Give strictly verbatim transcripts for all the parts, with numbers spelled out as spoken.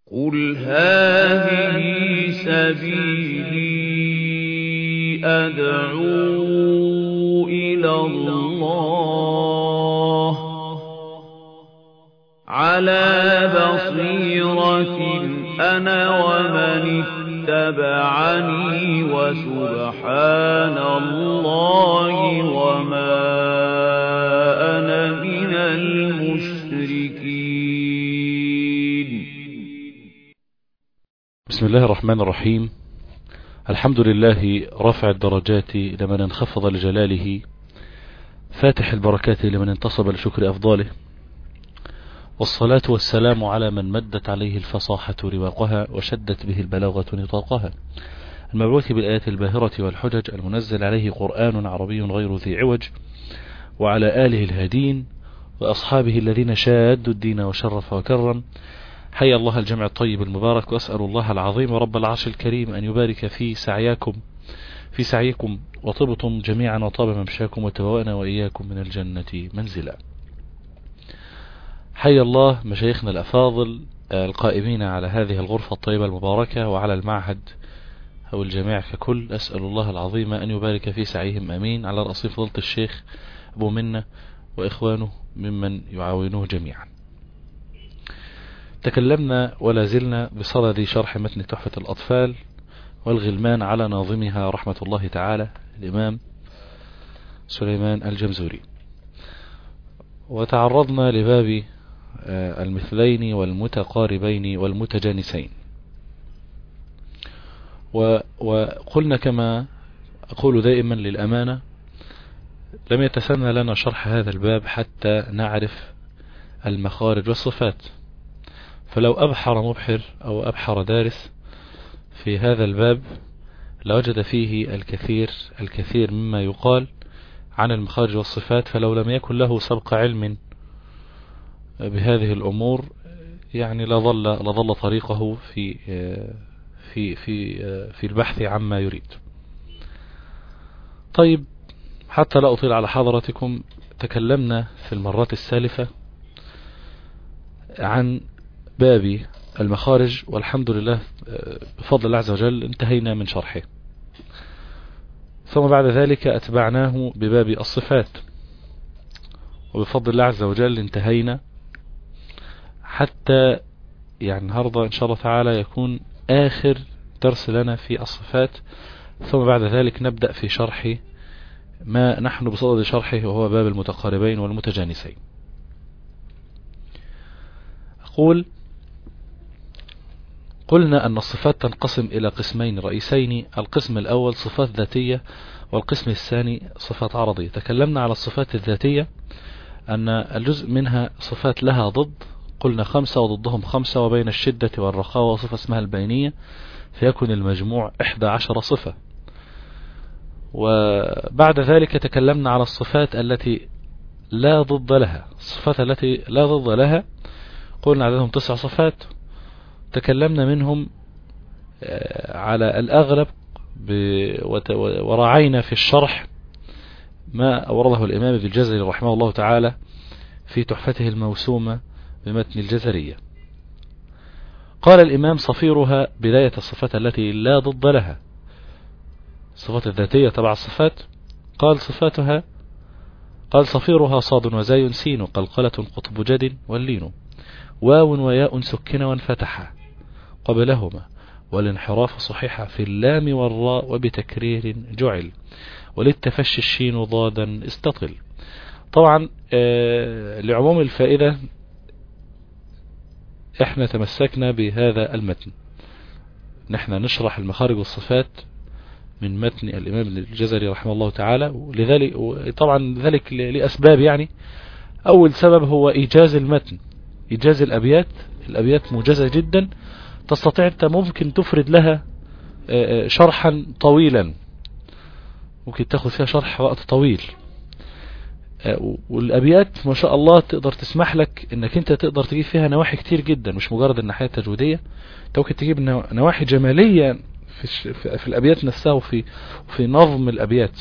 قُلْ هَٰذِهِ سَبِيلِي أَدْعُو إِلَى اللَّهِ ۚ عَلَىٰ بَصِيرَةٍ أَنَا وَمَنِ اتَّبَعَنِي ۖ وَسُبْحَانَ اللَّهِ وَمَا أَنَا مِنَ الْمُشْرِكِينَ. بسم الله الرحمن الرحيم. الحمد لله رافع الدرجات لمن انخفض لجلاله، فاتح البركات لمن انتصب لشكر أفضاله، والصلاة والسلام على من مدت عليه الفصاحة رواقها وشدت به البلاغة نطاقها، المبعوث بالآيات الباهرة والحجج، المنزل عليه قرآن عربي غير ذي عوج، وعلى آله الهادين وأصحابه الذين شادوا الدين وشرف وكرم. حيا الله الجمع الطيب المبارك، وأسأل الله العظيم رب العرش الكريم أن يبارك في سعيكم في سعيكم وطبتم جميعا وطاب ممشاكم وتبوأنا وإياكم من الجنة منزلا. حيا الله مشايخنا الأفاضل القائمين على هذه الغرفة الطيبة المباركة وعلى المعهد أو الجميع ككل. أسأل الله العظيم أن يبارك في سعيهم، أمين. على رأس فضيلة الشيخ أبو منة وإخوانه ممن يعاونوه جميعا. تكلمنا ولا زلنا بصدد شرح متن تحفة الأطفال والغلمان على ناظمها رحمة الله تعالى الإمام سليمان الجمزوري، وتعرضنا لباب المثلين والمتقاربين والمتجانسين، وقلنا كما أقول دائما للأمانة لم يتسنى لنا شرح هذا الباب حتى نعرف المخارج والصفات، فلو أبحر مبحر أو أبحر دارس في هذا الباب لوجد فيه الكثير الكثير مما يقال عن المخارج والصفات، فلو لم يكن له سبق علم بهذه الأمور يعني لظل لظل طريقه في في في في البحث عما يريد. طيب، حتى لا أطيل على حضراتكم، تكلمنا في المرات السالفة عن باب المخارج، والحمد لله بفضل الله عز وجل انتهينا من شرحه، ثم بعد ذلك أتبعناه بباب الصفات، وبفضل الله عز وجل انتهينا حتى يعني النهاردة إن شاء الله تعالى يكون آخر درس لنا في الصفات، ثم بعد ذلك نبدأ في شرح ما نحن بصدد شرحه، وهو باب المتقاربين والمتجانسين. أقول قلنا أن الصفات تنقسم إلى قسمين رئيسين، القسم الأول صفات ذاتية، والقسم الثاني صفات عرضية. تكلمنا على الصفات الذاتية أن الجزء منها صفات لها ضد، قلنا خمسة وضدهم خمسة، وبين الشدة والرخاوة وصفة اسمها البينية، فيكون المجموع إحدى عشر صفة. وبعد ذلك تكلمنا على الصفات التي لا ضد لها، الصفات التي لا ضد لها قلنا عددهم تسع صفات، تكلمنا منهم على الأغلب وراعينا في الشرح ما أورده الإمام ابن الجزري رحمه الله تعالى في تحفته الموسومة بمتن الجزرية. قال الإمام: صفيرها بداية الصفات التي لا ضد لها، الصفات الذاتية تبع الصفات، قال صفاتها قال صفيرها صاد وزاي سين قلقلة قطب جد واللين واو وياء سكن وانفتحا قبلهما والانحراف صحيحة في اللام والراء وبتكرير جعل وللتفشي الشين ضادا استطل. طبعا آه لعموم الفائدة احنا تمسكنا بهذا المتن، نحن نشرح المخارج والصفات من متن الإمام الجزري رحمه الله تعالى، ولذلك طبعا ذلك لأسباب. يعني أول سبب هو إيجاز المتن، إيجاز الأبيات، الأبيات موجزة جدا، تستطيع أنت ممكن تفرد لها شرحا طويلا، ممكن تاخذ فيها شرح وقت طويل، والأبيات ما شاء الله تقدر تسمح لك انك انت تقدر تجيب فيها نواحي كتير جدا، مش مجرد الناحية التجويدية، انت ممكن تجيب نواحي جمالية في, في الأبيات نفسها وفي, وفي نظم الأبيات.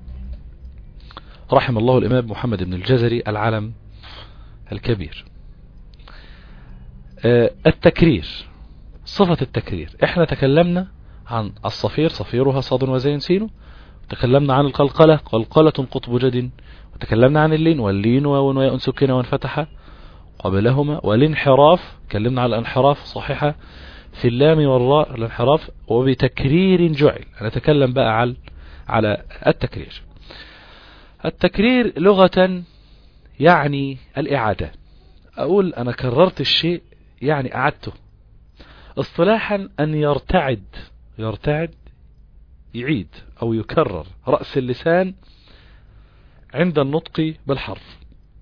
رحم الله الإمام محمد بن الجزري العلم الكبير. التكرير صفة التكرير. احنا تكلمنا عن الصفير صفيرها صاد وزين سين، تكلمنا عن القلقلة قلقلة قطب جد، وتكلمنا عن اللين واللين واو وياء سكنة وانفتح قبلهما، والانحراف تكلمنا على الانحراف صحيحة في اللام والراء الانحراف وبتكرير جعل. نتكلم بقى على على التكرير. التكرير لغة يعني الإعادة، أقول أنا كررت الشيء يعني أعدته. اصطلاحا أن يرتعد، يرتعد يعيد أو يكرر رأس اللسان عند النطق بالحرف.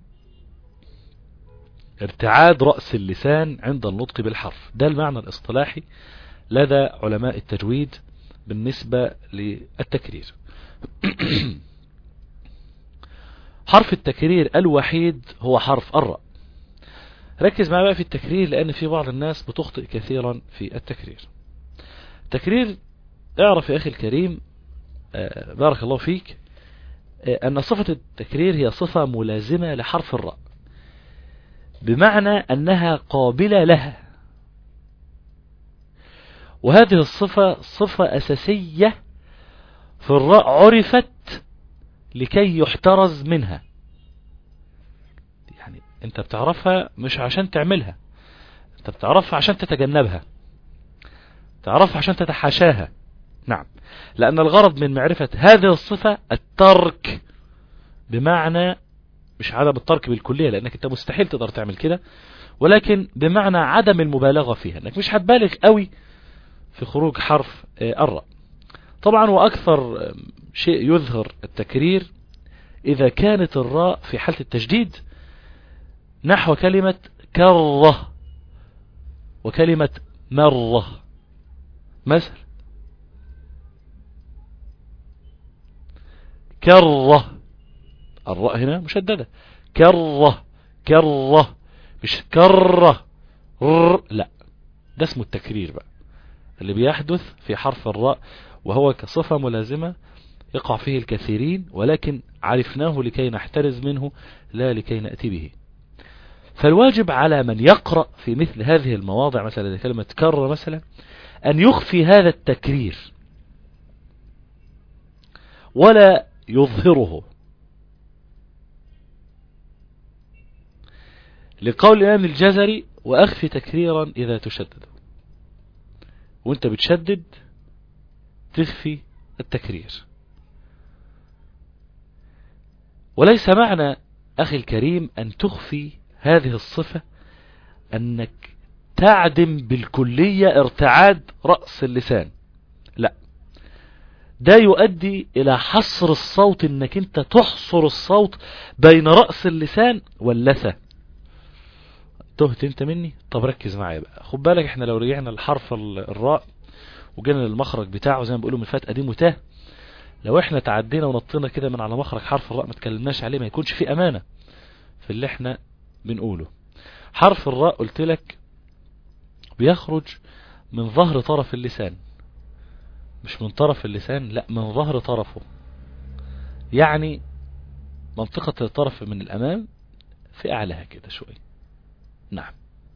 ارتعاد رأس اللسان عند النطق بالحرف، ده المعنى الاصطلاحي لدى علماء التجويد بالنسبة للتكرير. حرف التكرير الوحيد هو حرف الراء. ركز معي بقى في التكرير، لأن في بعض الناس بتخطئ كثيرا في التكرير. التكرير اعرف يا أخي الكريم آه بارك الله فيك آه أن صفة التكرير هي صفة ملازمة لحرف الراء، بمعنى أنها قابلة لها، وهذه الصفة صفة أساسية في الراء عرفت لكي يحترز منها. يعني انت بتعرفها مش عشان تعملها، انت بتعرفها عشان تتجنبها، تعرفها عشان تتحاشاها. نعم، لأن الغرض من معرفة هذه الصفة الترك، بمعنى مش عدم الترك بالكلية لأنك انت مستحيل تقدر تعمل كده، ولكن بمعنى عدم المبالغة فيها، انك مش هتبالغ قوي في خروج حرف الراء. طبعا وأكثر شيء يظهر التكرير إذا كانت الراء في حالة التجديد، نحو كلمة كره وكلمة مرة مثل. كره الراء هنا مشددة، كره كره مش كره لا، ده اسمه التكرير بقى اللي بيحدث في حرف الراء، وهو كصفة ملازمة يقع فيه الكثيرين، ولكن عرفناه لكي نحترز منه لا لكي نأتي به. فالواجب على من يقرأ في مثل هذه المواضع مثلا كلمة كر مثلا أن يخفي هذا التكرير ولا يظهره، لقول الإمام الجزري وأخفي تكريرا إذا تشدد. وانت بتشدد تخفي التكرير. وليس معنى أخي الكريم أن تخفي هذه الصفة أنك تعدم بالكلية ارتعاد رأس اللسان، لا، ده يؤدي إلى حصر الصوت، أنك أنت تحصر الصوت بين رأس اللسان واللثة. تهت انت مني؟ طب ركز معايا بقى، خد بالك احنا لو رجعنا لحرف الراء وجينا للمخرج بتاعه زي ما بيقولوا من فات قديم وتاه، لو احنا تعدينا ونطينا كده من على مخرج حرف الراء ما تكلمناش عليه، ما يكونش فيه امانة في اللي احنا بنقوله. حرف الراء قلت لك بيخرج من ظهر طرف اللسان، مش من طرف اللسان، لا، من ظهر طرفه، يعني منطقة الطرف من الامام في اعلاها كده شوي. نعم،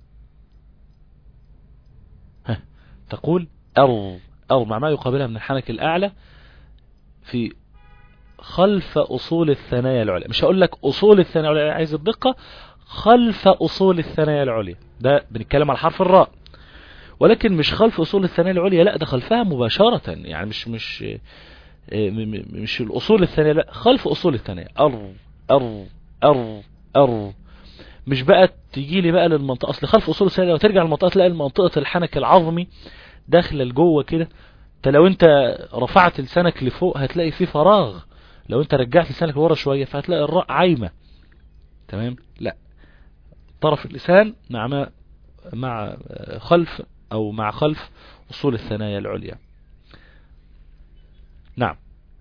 ها تقول أر أر مع ما يقابلها من الحنك الأعلى في خلف أصول الثنايا العليا. مش هقول لك أصول الثنايا العليا، عايز الدقة، خلف أصول الثنايا العليا. ده بنتكلم على حرف الراء، ولكن مش خلف أصول الثنايا العليا، لا، ده خلفها مباشرة، يعني مش مش مش الأصول الثنايا، لا، خلف أصول الثنايا. أر أر أر أر مش بقى تيجي لي بقى للمنطقة، اصل خلف اصول الثنايا وترجع للمنطقة تلاقي منطقة الحنك العظمي داخله لجوه كده. انت لو انت رفعت لسانك لفوق هتلاقي فيه فراغ، لو انت رجعت لسانك لورا شوية فهتلاقي الراء عايمة. تمام، لا، طرف اللسان مع مع خلف او مع خلف اصول الثنايا العليا. نعم،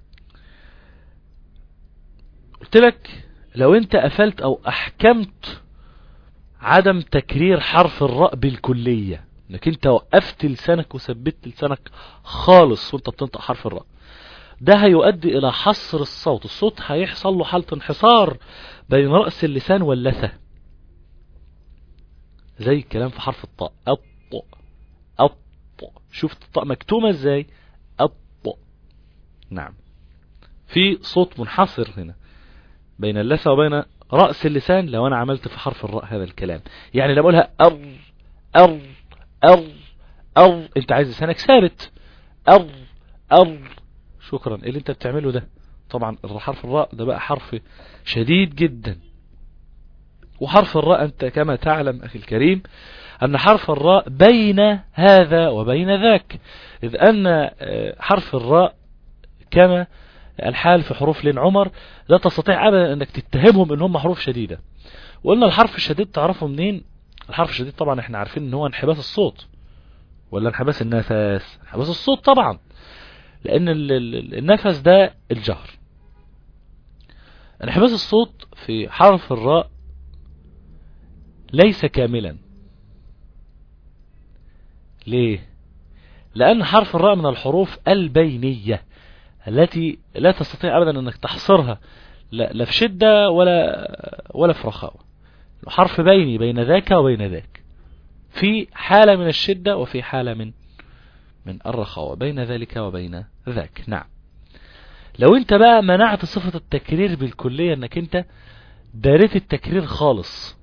قلت لك لو انت قفلت او احكمت عدم تكرير حرف الراء بالكلية، انك انت وقفت لسانك وثبت لسانك خالص وانت بتنطق حرف الراء، ده هيؤدي الى حصر الصوت، الصوت هيحصل له حالة انحصار بين رأس اللسان واللثة، زي الكلام في حرف الطاء، الط أط. شفت الطاء مكتومة ازاي؟ أط. نعم. في صوت منحصر هنا بين اللثة وبين رأس اللسان لو أنا عملت في حرف الراء هذا الكلام. يعني لما أقولها أر أر أر أر، أنت عايز لسانك ثابت. أر أر. شكرا. اللي أنت بتعمله ده طبعا حرف الراء ده بقى حرف شديد جدا. وحرف الراء أنت كما تعلم أخي الكريم أن حرف الراء بين هذا وبين ذاك، إذ أن حرف الراء كما الحال في حروف لين عمر لا تستطيع أبدا أنك تتهمهم أنهم حروف شديدة. وقلنا الحرف الشديد تعرفه منين؟ الحرف الشديد طبعا احنا عارفين ان هو انحباس الصوت ولا انحباس النفس. انحباس الصوت طبعا، لأن النفس ده الجهر. انحباس الصوت في حرف الراء ليس كاملا. ليه؟ لأن حرف الراء من الحروف البينية التي لا تستطيع أبدا أنك تحصرها لا في شدة ولا ولا في رخاوة. حرف بيني بين ذاك وبين ذاك، في حالة من الشدة وفي حالة من من الرخاوة، بين ذلك وبين ذاك. نعم. لو انت بقى منعت صفة التكرير بالكلية، انك انت داريت التكرير خالص،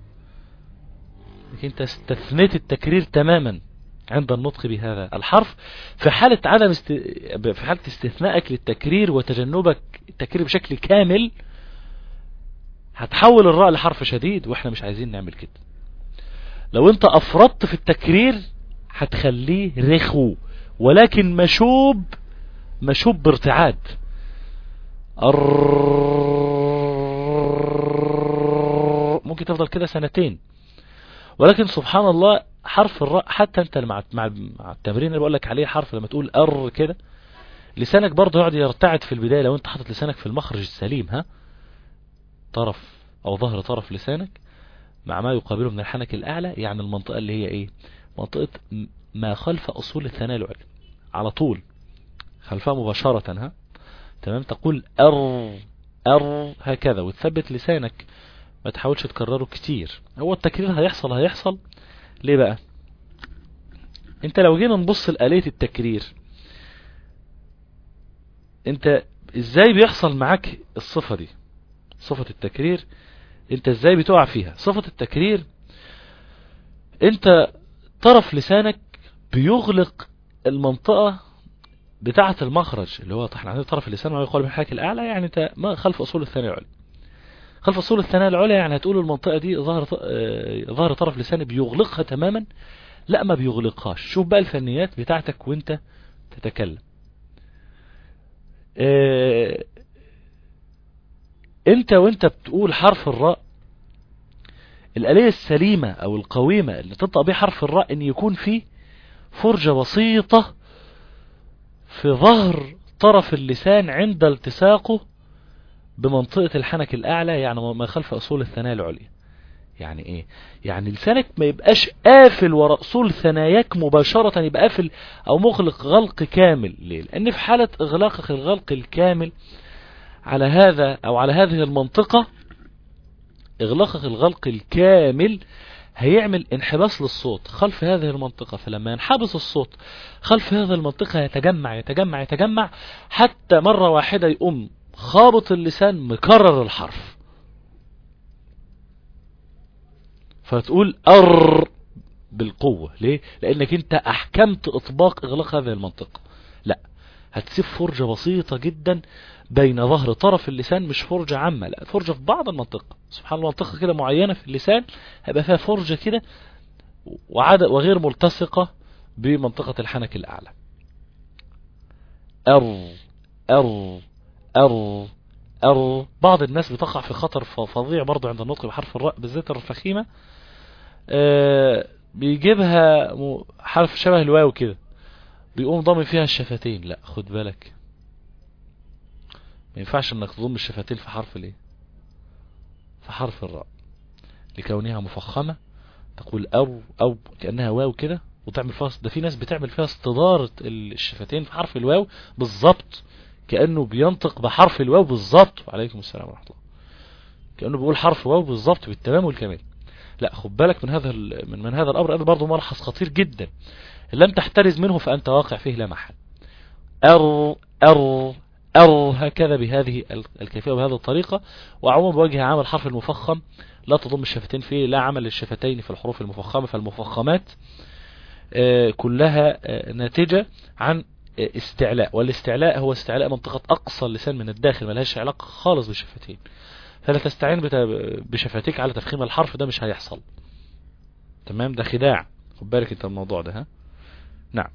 انك انت استثنيت التكرير تماما عند النطق بهذا الحرف، في حالة عدم است... في حالة استثنائك للتكرير وتجنبك التكرير بشكل كامل، هتحول الراء لحرف شديد، واحنا مش عايزين نعمل كده. لو انت افرطت في التكرير هتخليه رخو، ولكن مشوب مشوب بارتعاد. ممكن تفضل كده سنتين، ولكن سبحان الله حرف الراء حتى انت مع مع التمرين اللي بقول لك عليه، حرف لما تقول ار كده لسانك برضه يقعد يرتعد في البداية. لو انت حاطط لسانك في المخرج السليم، ها، طرف او ظهر طرف لسانك مع ما يقابله من الحنك الاعلى، يعني المنطقة اللي هي ايه؟ منطقة ما خلف اصول الثنايا العليا على طول خلفها مباشرة، ها، تمام. تقول ار ار هكذا وتثبت لسانك، ما تحاولش تكرره كتير. هو التكرير هيحصل هيحصل ليه بقى؟ انت لو جينا نبص لآلية التكرير، انت ازاي بيحصل معاك الصفة دي؟ صفة التكرير انت ازاي بتقع فيها؟ صفة التكرير انت طرف لسانك بيغلق المنطقة بتاعة المخرج اللي هو احنا عندنا طرف اللسان ما يقال بالحنك الاعلى، يعني انت ما خلف اصول الثنايا العليا. خلف اصول الثنايا العليا يعني هتقول المنطقة دي ظهر ظهر طرف لساني بيغلقها تماما؟ لا، ما بيغلقهاش. شوف بقى الفنيات بتاعتك وانت تتكلم. اه انت وانت بتقول حرف الراء، الآلية السليمة او القويمة اللي تنطق بيه حرف الراء ان يكون فيه فرجة بسيطة في ظهر طرف اللسان عند التصاقه بمنطقة الحنك الاعلى، يعني ما خلف اصول الثنايا العليا. يعني ايه؟ يعني لسانك ما يبقاش قافل وراء اصول ثناياك مباشرة، يبقى قافل او مغلق غلق كامل. ليه؟ لان في حالة اغلاقك الغلق الكامل على هذا او على هذه المنطقة، اغلاقك الغلق الكامل هيعمل انحباس للصوت خلف هذه المنطقة. فلما ينحبس الصوت خلف هذه المنطقة يتجمع يتجمع يتجمع حتى مرة واحدة يقوم خابط اللسان مكرر الحرف، فتقول ار بالقوة. ليه؟ لانك انت احكمت اطباق اغلاق هذه المنطقة. لا، هتسيب فرجة بسيطة جدا بين ظهر طرف اللسان، مش فرجة عامة، لا، فرجة في بعض المنطقة. سبحان الله، منطقة كده معينة في اللسان هيبقى فيها فرجة كده وعادة وغير ملتصقة بمنطقة الحنك الأعلى. أر أر أر أر. بعض الناس بتقع في خطر فظيع برضو عند النطق بحرف الراء، بالذات الرفخيمة، أه بيجيبها حرف شبه الواو كده، بيقوم ضم فيها الشفتين. لا، خد بالك، ما ينفعش انك تضم الشفتين في حرف الايه؟ في حرف الراء، لكونها مفخمة. تقول او او كأنها واو كده وتعمل فيها، ده في ناس بتعمل فيها استدارة الشفتين في حرف الواو بالظبط، كأنه بينطق بحرف الواو بالظبط. وعليكم السلام ورحمة الله. كأنه بيقول حرف واو بالظبط بالتمام والكمال. لا، خد بالك من هذا من, من هذا الامر. هذا برضه ملحظ خطير جدا، إن لم تحترز منه فأنت واقع فيه لا محل. أر أر أر هكذا بهذه الكيفية وبهذه الطريقة. وعموما بوجه عام الحرف المفخم لا تضم الشفتين فيه، لا عمل للشفتين في الحروف المفخمة. فالمفخمات كلها ناتجة عن استعلاء، والاستعلاء هو استعلاء منطقة أقصى اللسان من الداخل، ما لهاش علاقة خالص بالشفتين. فلا تستعين بشفتيك على تفخيم الحرف، ده مش هيحصل. تمام، ده خداع، خد بالك انت الموضوع ده. ها نعم.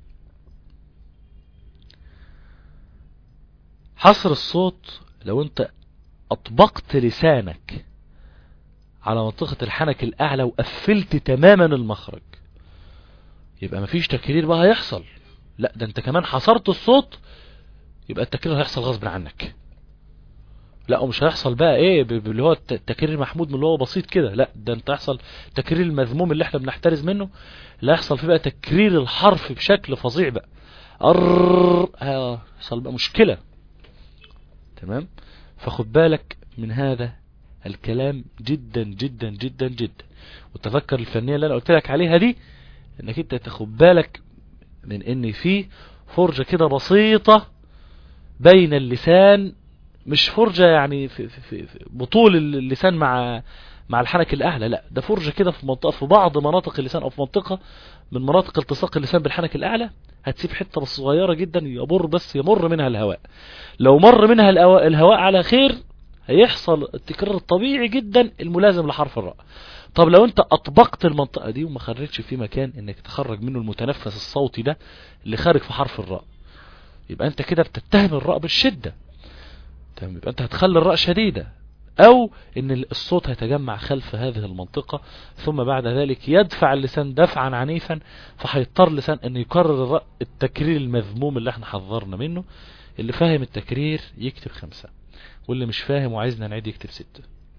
حصر الصوت لو انت اطبقت لسانك على منطقة الحنك الاعلى وقفلت تماما المخرج، يبقى مفيش تكرير بقى هيحصل. لا، ده انت كمان حصرت الصوت، يبقى التكرير هيحصل غصب عنك. لا، ومش هيحصل بقى ايه اللي هو التكرير محمود من اللي هو بسيط كده، لا، ده انت هيحصل تكرير المذموم اللي احنا بنحترز منه، لا يحصل فيه بقى تكرير الحرف بشكل فظيع بقى. ار هيحصل بقى مشكلة. تمام، فخد بالك من هذا الكلام جدا جدا جدا جدا. وتذكر الفنية اللي انا قلت لك عليها دي، انك انت تاخد بالك من ان في فرجة كده بسيطة بين اللسان، مش فرجة يعني في, في, في, في بطول اللسان مع مع الحنك الاعلى، لا، ده فرجة كده في منطقة في بعض مناطق اللسان، او في منطقة من مناطق التصاق اللسان بالحنك الاعلى، هتسيب حتة بس صغيرة جدا يمر بس يمر منها الهواء. لو مر منها الهواء على خير هيحصل التكرار الطبيعي جدا الملازم لحرف الراء. طب لو انت اطبقت المنطقة دي وما خرجتش في مكان انك تخرج منه المتنفس الصوتي ده اللي خارج في حرف الراء، يبقى انت كده بتتهم الراء بالشدة. تمام، يبقى انت هتخلي الراء شديدة، او ان الصوت هيتجمع خلف هذه المنطقة، ثم بعد ذلك يدفع اللسان دفعا عنيفا، فهيضطر اللسان ان يكرر الراء التكرير المذموم اللي احنا حذرنا منه. اللي فاهم التكرير يكتب خمسة، واللي مش فاهم وعايزنا نعيد يكتب ستة.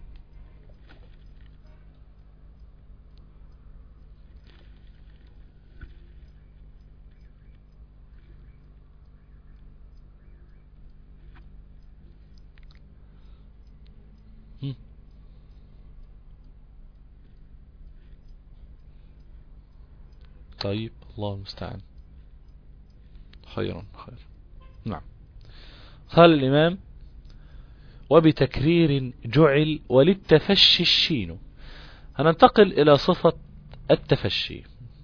طيب، الله المستعان. خيرا خيرا. نعم. قال الإمام: وبتكرير جعل وللتفشي الشين. هننتقل إلى صفة التفشي.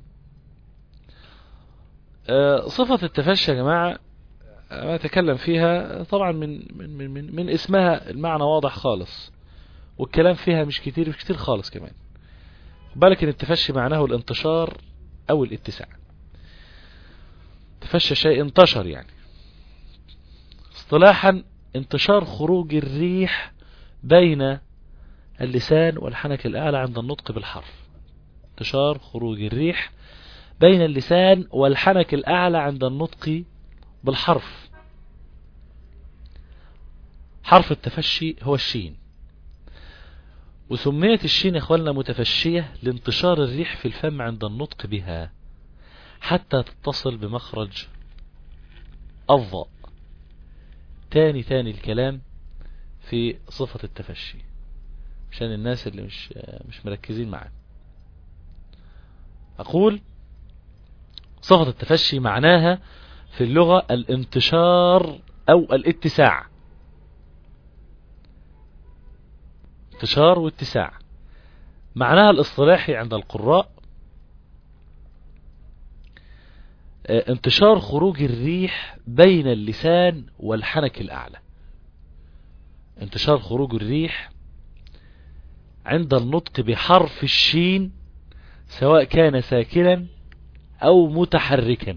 أه صفة التفشي يا جماعة ما أتكلم فيها طبعا من, من, من, من اسمها المعنى واضح خالص، والكلام فيها مش كتير مش كتير خالص كمان. بالك ان التفشي معناه الانتشار او الاتساع. تفشى شيء انتشر، يعني اصطلاحا انتشار خروج الريح بين اللسان والحنك الأعلى عند النطق بالحرف. انتشار خروج الريح بين اللسان والحنك الأعلى عند النطق بالحرف. حرف التفشي هو الشين، وسميت الشين يا اخواننا متفشية لانتشار الريح في الفم عند النطق بها حتى تتصل بمخرج الضاء. تاني تاني الكلام في صفة التفشي عشان الناس اللي مش مش مركزين معانا. أقول صفة التفشي معناها في اللغة الانتشار أو الاتساع. انتشار واتساع. معناها الاصطلاحي عند القراء انتشار خروج الريح بين اللسان والحنك الأعلى. انتشار خروج الريح عند النطق بحرف الشين سواء كان ساكنا أو متحركا.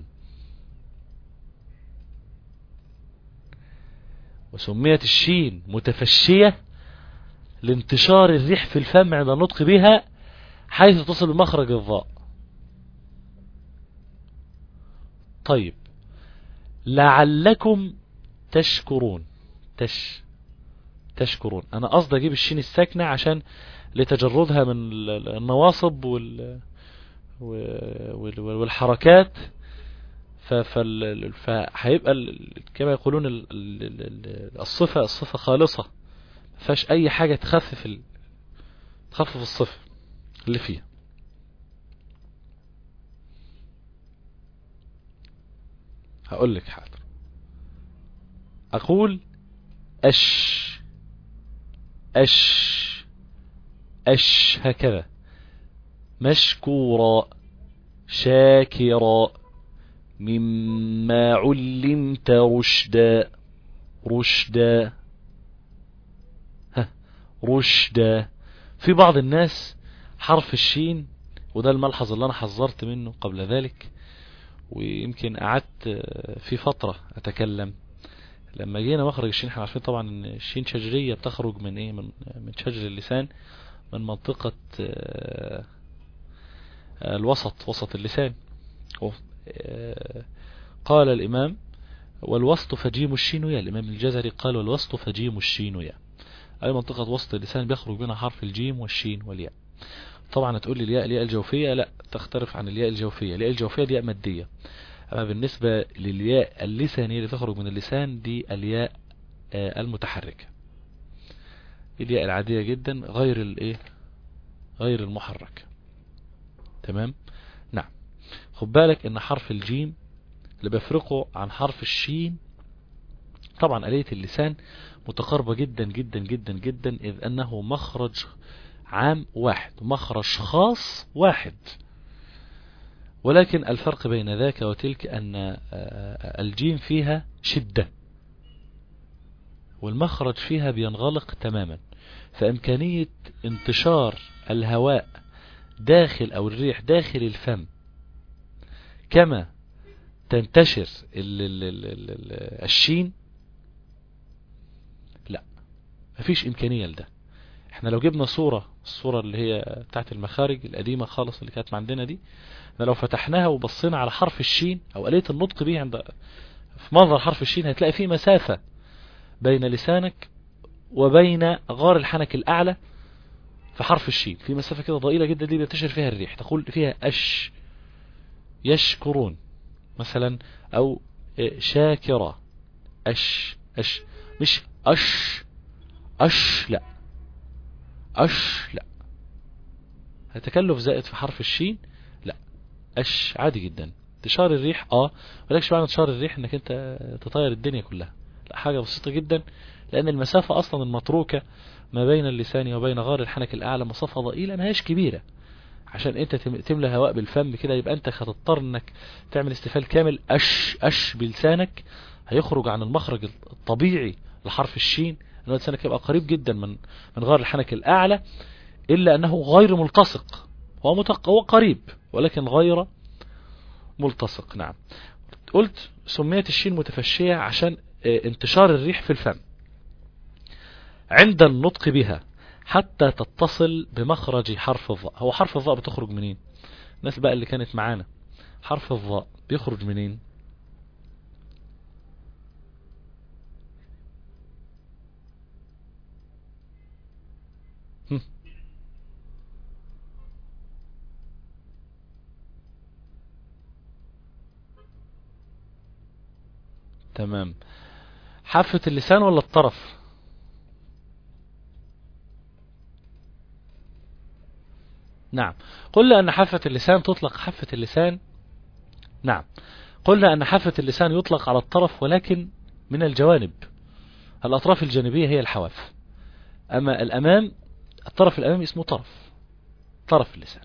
وسميت الشين متفشية لانتشار الريح في الفم عند النطق بها حيث تصل بمخرج الضاء. طيب، لعلكم تشكرون. تش تشكرون. انا قصدي اجيب الشين الساكنة عشان لتجردها من النواصب وال والحركات، فهيبقى كما يقولون الصفة الصفة خالصة، ما فيهاش اي حاجة تخفف ال... تخفف الصفة اللي فيها. هقول لك حاضر. اقول اش اش اش هكذا. مشكورا شاكرا مما علمت رشدا رشدا ها رشدا. في بعض الناس حرف الشين، وده الملحظ اللي انا حذرت منه قبل ذلك، ويمكن قعدت في فترة اتكلم لما جينا مخرج الشين. احنا عارفين طبعا ان الشين شجرية بتخرج من ايه، من من شجر اللسان، من منطقة الوسط، وسط اللسان. قال الامام والوسط فجيم الشين يا، الامام الجزري قال والوسط فجيم الشين يا، اي منطقة وسط اللسان بيخرج منها حرف الجيم والشين والياء. طبعا تقول لي الياء الياء الجوفية، لا تختلف عن الياء الجوفية. الياء الجوفية دي ياء مادية، اما بالنسبة للياء اللسانية اللي تخرج من اللسان دي الياء المتحركة، الياء العادية جدا غير الايه، غير المحرك. تمام. نعم. خد بالك ان حرف الجيم اللي بيفرقه عن حرف الشين، طبعا آلية اللسان متقاربة جدا جدا جدا جدا، إذ أنه مخرج عام واحد ومخرج خاص واحد، ولكن الفرق بين ذاك وتلك أن الجيم فيها شدة والمخرج فيها بينغلق تماما، فإمكانية انتشار الهواء داخل أو الريح داخل الفم كما تنتشر ال ال ال ال الشين، لا مفيش إمكانية لده. احنا لو جبنا صورة، الصورة اللي هي بتاعت المخارج القديمة خالص اللي كانت عندنا دي، احنا لو فتحناها وبصينا على حرف الشين او آلية النطق بيه عند في منظر حرف الشين، هتلاقي فيه مسافة بين لسانك وبين غار الحنك الأعلى في حرف الشين، في مسافة كده ضئيلة جدا دي بينتشر فيها الريح، تقول فيها أش يشكرون مثلا، أو شاكرة أش أش، مش أش أش لا أش لا، هتكلف زائد في حرف الشين، لا أش عادي جدا. انتشار الريح اه، ولكن معنى انتشار الريح انك انت تطير الدنيا كلها، لا حاجة بسيطة جدا، لأن المسافة أصلا المتروكة ما بين اللسان وبين غار الحنك الأعلى مسافة ضئيلة ما هيش كبيرة، عشان انت تملى هواء بالفم كده يبقى انت هتضطر انك تعمل استفال كامل أش أش بلسانك، هيخرج عن المخرج الطبيعي لحرف الشين، ان لسانك يبقى قريب جدا من من غار الحنك الأعلى، إلا أنه غير ملتصق، هو متق هو قريب ولكن غير ملتصق. نعم. قلت سميت الشين متفشية عشان انتشار الريح في الفم عند النطق بها حتى تتصل بمخرج حرف الظاء. هو حرف الظاء بتخرج منين؟ الناس بقى اللي كانت معانا، حرف الظاء بيخرج منين؟ هم. تمام. حافة اللسان ولا الطرف؟ نعم. قلنا أن حافة اللسان تطلق حافة اللسان، نعم قلنا أن حافة اللسان يطلق على الطرف ولكن من الجوانب، الأطراف الجانبية هي الحواف، أما الأمام الطرف الأمامي اسمه طرف، طرف اللسان.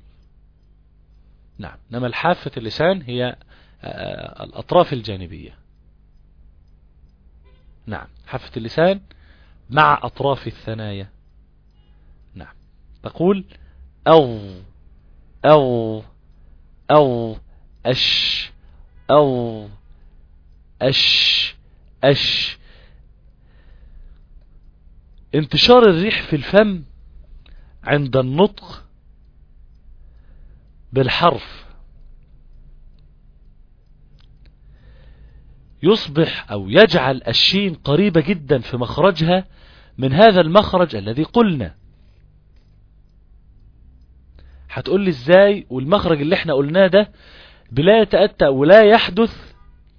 نعم. إنما الحافة اللسان هي الأطراف الجانبية. نعم. حافة اللسان مع أطراف الثنايا. نعم. تقول أو أو أو أش أو أش أش. انتشار الريح في الفم عند النطق بالحرف يصبح أو يجعل الشين قريبة جدا في مخرجها من هذا المخرج الذي قلنا. هتقول لي ازاي والمخرج اللي احنا قلناه ده بلا يتأتى ولا يحدث؟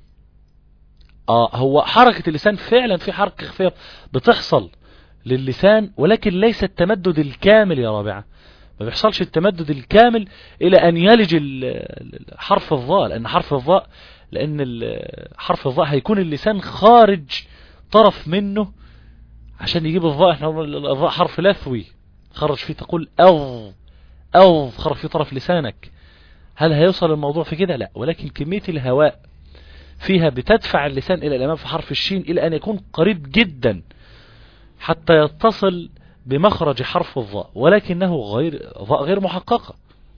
اه هو حركة اللسان فعلا في حركة خفية بتحصل للسان، ولكن ليس التمدد الكامل يا رابعة، ما بيحصلش التمدد الكامل الى ان يلج حرف الظاء، لان حرف الظاء لأن حرف الظاء هيكون اللسان خارج طرف منه عشان يجيب الظاء. احنا الظاء حرف لثوي خرج فيه، تقول أو أو خرج فيه طرف لسانك. هل هيوصل الموضوع في كده؟ لا، ولكن كمية الهواء فيها بتدفع اللسان إلى الأمام في حرف الشين إلى أن يكون قريب جدا حتى يتصل بمخرج حرف الظاء، ولكنه غير ظاء غير محققة.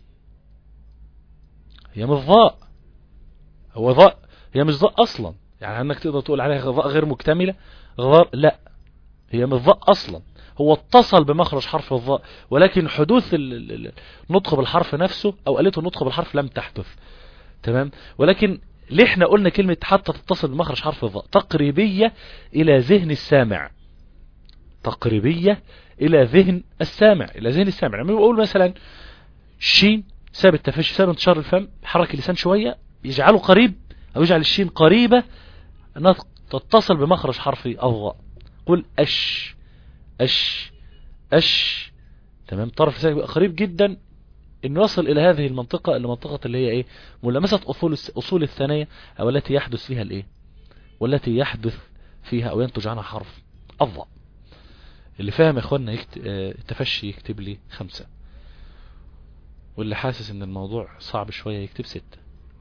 هي مش ظاء، هو ظاء، هي مش ظاء أصلا. يعني أنك تقدر تقول عليها ظاء غير مكتملة غير، لا، هي مش ظاء أصلا. هو اتصل بمخرج حرف الظاء، ولكن حدوث النطق بالحرف نفسه أو آلته النطق بالحرف لم تحدث. تمام. ولكن ليه احنا قلنا كلمة حتى تتصل بمخرج حرف الظاء؟ تقريبية إلى ذهن السامع، تقريبية إلى ذهن السامع، إلى ذهن السامع. لما بقول مثلا شين ساب التفشي، ساب انتشار الفم، يحرك اللسان شوية يجعله قريب أو يجعل الشين قريبة أنها تتصل بمخرج حرف الظاء. قل أش أش أش. تمام. طرف لسانك يبقى قريب جدا انه يصل الى هذه المنطقة، المنطقة اللي هي ايه؟ ملامسة اصول اصول الثانية، او التي يحدث فيها الايه؟ والتي يحدث فيها او ينتج عنها حرف الظاء. اللي فاهم يا اخوانا يكتب التفشي يكتب لي خمسة، واللي حاسس ان الموضوع صعب شوية يكتب ستة.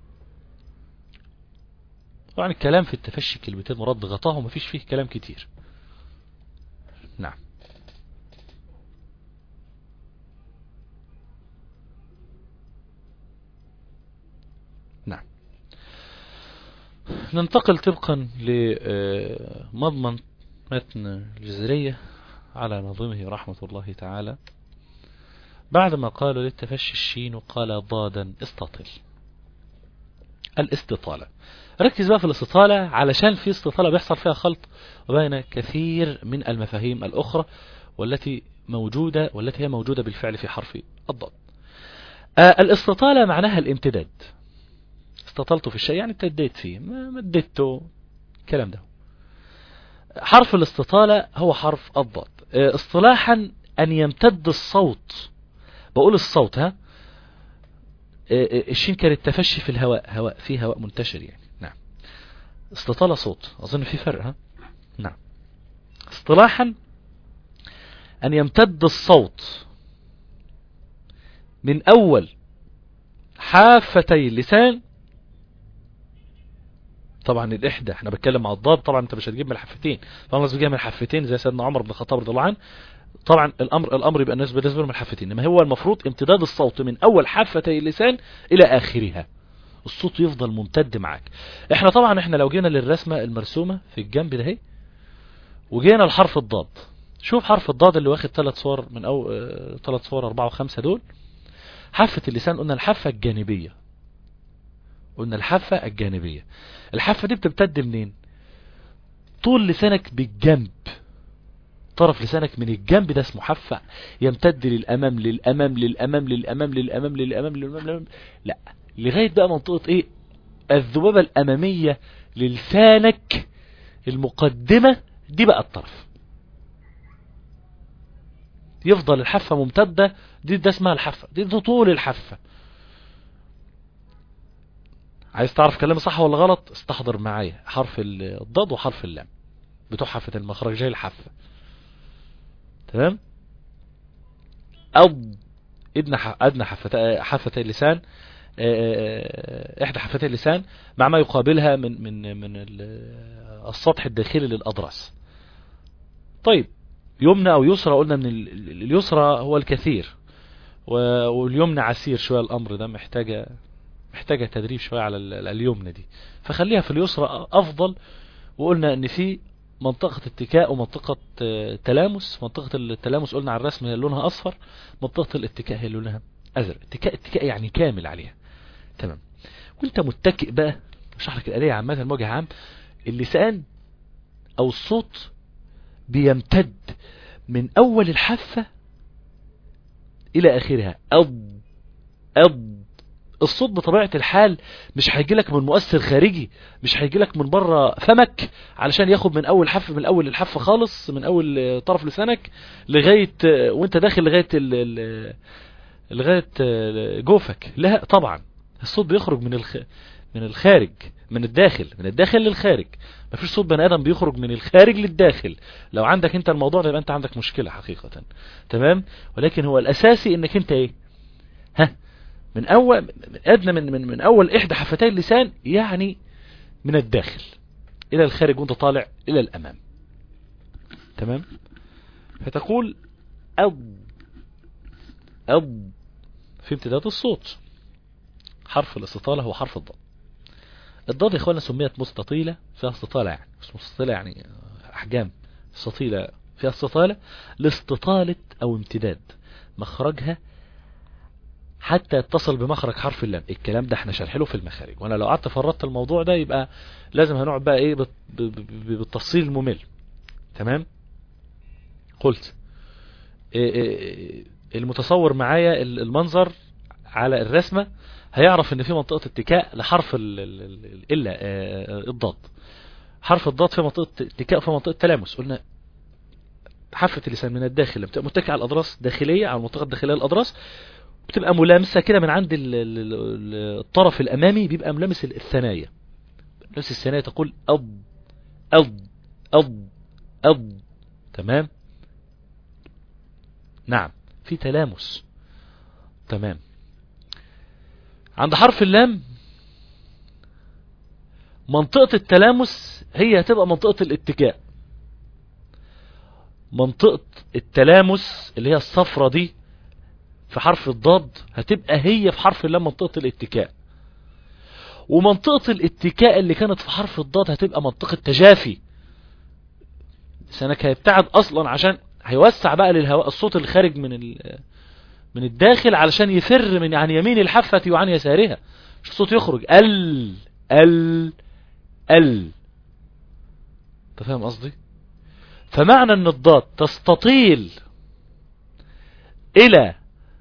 طبعا الكلام في التفشي كلمتين مراد غطاه ومفيش فيه كلام كتير. نعم. نعم. ننتقل طبقا لمضمن متن الجزرية على نظمه رحمة الله تعالى. بعدما قالوا للتفشي الشين وقال ضادا استطل. الاستطالة، ركز بقى في الاستطالة علشان في استطالة بيحصل فيها خلط وبين كثير من المفاهيم الأخرى والتي موجودة والتي هي موجودة بالفعل في حرف الضاد. آه الاستطالة معناها الامتداد. استطلته في الشيء يعني امتديت فيه، مددته، الكلام ده. حرف الاستطالة هو حرف الضاد. آه اصطلاحا أن يمتد الصوت، بقول الصوت ها، الشين كان التفشي في الهواء، هواء فيه هواء منتشر يعني. نعم. استطالة صوت، أظن في فرق ها. نعم. اصطلاحا أن يمتد الصوت من أول حافتي اللسان. طبعا الإحدى احنا بتكلم مع الضاد، طبعا انت مش هتجيب من الحفتين، طبعا لازم تجيب من الحفتين زي سيدنا عمر بن الخطاب رضي الله عنه. طبعا الامر الامر يبقى الناس بالنسبه من الحفتين، انما هو المفروض امتداد الصوت من اول حفتي اللسان الى اخرها، الصوت يفضل ممتد معاك. احنا طبعا احنا لو جينا للرسمه المرسومه في الجنب ده اهي، وجينا لحرف الضاد، شوف حرف الضاد اللي واخد ثلاث صور من او ثلاث صور اربعه وخمسه دول. حافه اللسان قلنا الحافه الجانبيه، قلنا الحافه الجانبيه. الحافه دي بتمتد منين؟ طول لسانك بالجنب، طرف لسانك من الجنب ده اسمه حافة، يمتد للأمام للأمام للأمام للأمام للأمام للأمام للأمام، لا، لغاية بقى منطقة ايه؟ الذبابة الأمامية للسانك المقدمة دي بقى الطرف، يفضل الحافة ممتدة، دي ده اسمها الحافة، دي, دي طول الحافة. عايز تعرف كلامي صح ولا غلط؟ استحضر معايا حرف الضاد وحرف اللام بتوع حافة المخرج جاي الحافة. تمام. أو ادنى ادنى حافتي اللسان، احدى حفتي اللسان مع ما يقابلها من من من السطح الداخلي للأضراس. طيب يمنى او يسرى، قلنا من اليسرى هو الكثير واليمنى عسير شويه، الامر ده محتاجه محتاجه تدريب شويه على اليمنى دي، فخليها في اليسرى افضل. وقلنا ان في منطقة اتكاء ومنطقة تلامس. منطقة التلامس قلنا على الرسم هي لونها اصفر، منطقة الاتكاء هي لونها ازرق. اتكاء اتكاء يعني كامل عليها. تمام. وانت متكئ بقى، اشرح لك الآلية عامة موجه عام. اللسان او الصوت بيمتد من اول الحافة الى اخرها. أض أض الصوت بطبيعة الحال مش هيجي لك من مؤثر خارجي، مش هيجي لك من بره فمك علشان ياخد من اول حافة، من اول الحافة خالص، من اول طرف لسانك لغاية وانت داخل لغاية ال لغاية جوفك. لا طبعا الصوت بيخرج من الخ من الخارج، من الداخل، من الداخل للخارج. مفيش صوت بني ادم بيخرج من الخارج للداخل. لو عندك انت الموضوع ده يبقى انت عندك مشكلة حقيقة. تمام. ولكن هو الاساسي انك انت ايه، ها، من اول من ادنى من من, من اول احدى حفتي اللسان، يعني من الداخل الى الخارج وانت طالع الى الامام. تمام. فتقول أض أض في امتداد الصوت. حرف الاستطالة هو حرف الضاد. الضاد يا اخوانا سميت مستطيلة، فيها استطالة يعني، مش مستطيلة يعني احجام، استطيلة فيها استطالة لاستطالة او امتداد مخرجها حتى يتصل بمخرج حرف اللام. الكلام ده احنا شرح له في المخارج، وانا لو قعدت فرطت الموضوع ده يبقى لازم هنقعد بقى ايه بالتفصيل الممل. تمام. قلت إيه إيه المتصور معايا المنظر على الرسمة هيعرف ان في منطقة اتكاء لحرف الا الضاد. حرف الضاد في منطقة اتكاء في منطقة تلامس. قلنا حافة اللسان من الداخل بتبقى متكئة على الاضراس داخلية، على المنطقة الداخلية الاضراس، بتبقى ملامسة كده من عند الطرف الامامي، بيبقى ملامس الثنايا. نفس الثنايا تقول أض أض أض أض. تمام. نعم، في تلامس. تمام. عند حرف اللام منطقة التلامس هي هتبقى منطقة الاتكاء. منطقة التلامس اللي هي الصفرة دي في حرف الضاد هتبقى هي في حرف اللام منطقة الاتكاء. ومنطقة الاتكاء اللي كانت في حرف الضاد هتبقى منطقة تجافي. لسانك هيبتعد اصلا عشان هيوسع بقى للهواء الصوت اللي خارج من من الداخل علشان يفر من عن يمين الحافة وعن يسارها، مش الصوت يخرج ال ال ال. انت فاهم قصدي؟ فمعنى ان الضاد تستطيل الى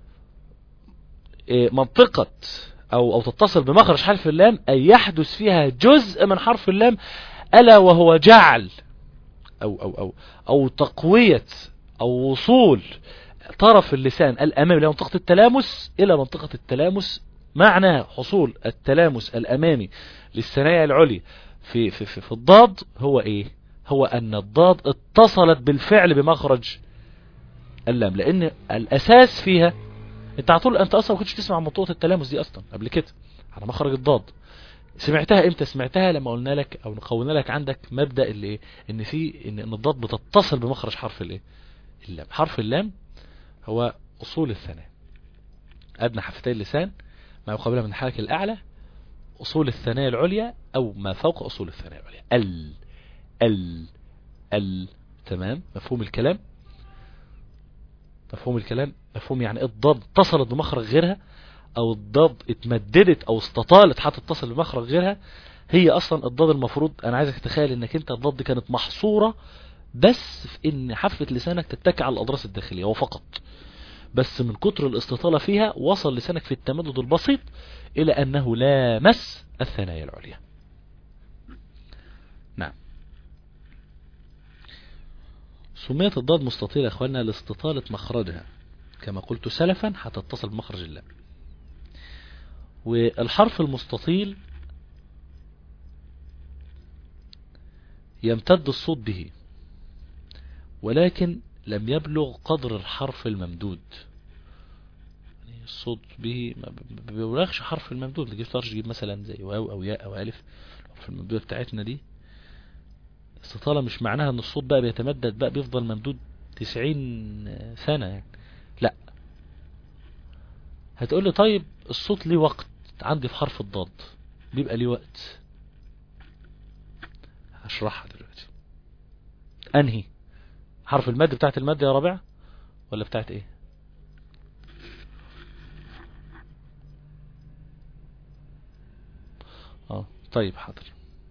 منطقة او او تتصل بمخرج حرف اللام، اي يحدث فيها جزء من حرف اللام، الا وهو جعل او او او او تقوية او وصول طرف اللسان الامامي لمنطقة التلامس الى منطقة التلامس. معنى حصول التلامس الامامي للثنايا العليا في في في, في الضاد هو ايه؟ هو ان الضاد اتصلت بالفعل بمخرج اللام، لان الاساس فيها انت على طول انت اصلا ما كنتش تسمع منطقة التلامس دي اصلا قبل كده على مخرج الضاد. سمعتها امتى؟ سمعتها لما قلنا لك او قولنا لك عندك مبدأ اللي ايه، ان في ان ان الضاد بتتصل بمخرج حرف الايه، اللام. حرف اللام هو اصول الثناء، ادنى حفتي اللسان ما يقابلها من الحلق الاعلى، اصول الثنايا العليا او ما فوق اصول الثنايا العليا. ال ال ال. تمام. مفهوم الكلام؟ مفهوم الكلام؟ مفهوم يعني الضاد اتصلت بمخرج غيرها، او الضاد اتمددت او استطالت حتى تتصل بمخرج غيرها. هي اصلا الضاد المفروض انا عايزك تتخيل انك انت الضاد دي كانت محصورة بس في ان حافة لسانك تتكي على الاضراس الداخلية وفقط، بس من كتر الاستطالة فيها وصل لسانك في التمدد البسيط الى انه لامس الثنايا العليا. نعم. سميت الضاد مستطيلة يا اخواننا لاستطالة مخرجها كما قلت سلفا حتى تتصل بمخرج اللام. والحرف المستطيل يمتد الصوت به، ولكن لم يبلغ قدر الحرف الممدود. يعني الصوت به ما بيبلغش حرف الممدود. تجيب تقدرش تجيب مثلا زي واو او ياء او الف في الممدودة بتاعتنا دي. استطالة مش معناها ان الصوت بقى بيتمدد بقى بيفضل ممدود تسعين سنة يعني. لا. هتقول لي طيب الصوت ليه وقت عندي في حرف الضاد بيبقى ليه وقت. هشرحها دلوقتي. انهي حرف المد بتاعت المد يا رابع ولا بتاعت ايه؟ اه طيب حاضر.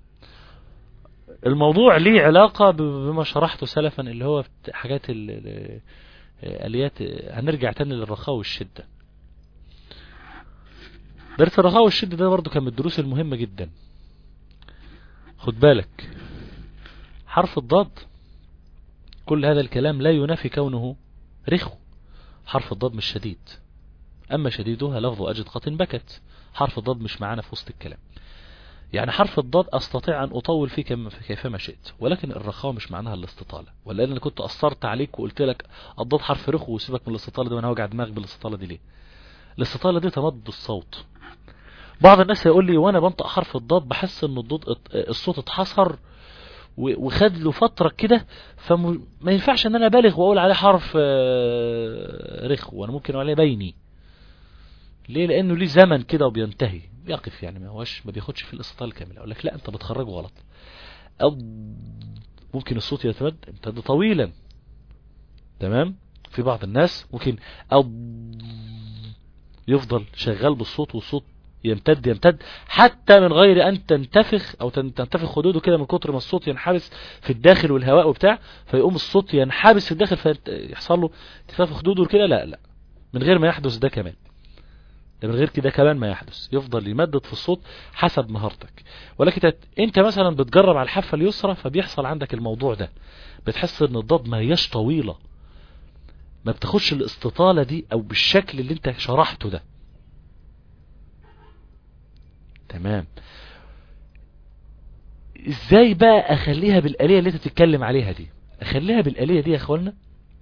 الموضوع ليه علاقة بما شرحته سلفا اللي هو حاجات الاليات. هنرجع تاني للرخاء والشدة. درس الرخاء والشدة ده برضو كان من الدروس المهمة جدا. خد بالك حرف الضاد كل هذا الكلام لا ينافي كونه رخو. حرف الضاد مش شديد، اما شديدها لفظ اجد قط بكت. حرف الضاد مش معانا في وسط الكلام. يعني حرف الضاد أستطيع أن أطول فيه كيفما شئت، ولكن الرخاوة مش معناها الاستطالة. ولا أنا كنت أثرت عليك وقلت لك الضاد حرف رخو وسيبك من الاستطالة دي، وأنا وجع دماغ بالاستطالة دي ليه؟ الاستطالة دي تمدد الصوت. بعض الناس يقول لي وأنا بنطق حرف الضاد بحس إن الضاد الصوت اتحصر وخد له فترة كده، فما ينفعش إن أنا بالغ وأقول عليه حرف رخو، وأنا ممكن أقول عليه بيني. ليه؟ لأنه ليه زمن كده وبينتهي بيقف، يعني ما هوش ما بياخدش في الاستطالة كاملة. أقول لك لا، أنت بتخرجه غلط. أو ممكن الصوت يتمد يمتد طويلا، تمام. في بعض الناس ممكن أو يفضل شغال بالصوت والصوت يمتد يمتد حتى من غير أن تنتفخ أو تنتفخ خدوده كده، من كتر ما الصوت ينحبس في الداخل والهواء وبتاع، فيقوم الصوت ينحبس في الداخل فيحصل له انتفاخ خدوده كده. لا لا، من غير ما يحدث ده كمان، ده من غير كده كمان ما يحدث، يفضل يمدد في الصوت حسب مهارتك. ولكن انت مثلا بتجرب على الحافة اليسرى فبيحصل عندك الموضوع ده، بتحس ان الضاد ما هياش طويلة، ما بتاخدش الاستطالة دي او بالشكل اللي انت شرحته ده، تمام. ازاي بقى اخليها بالآلية اللي انت تتكلم عليها دي؟ اخليها بالآلية دي يا اخوانا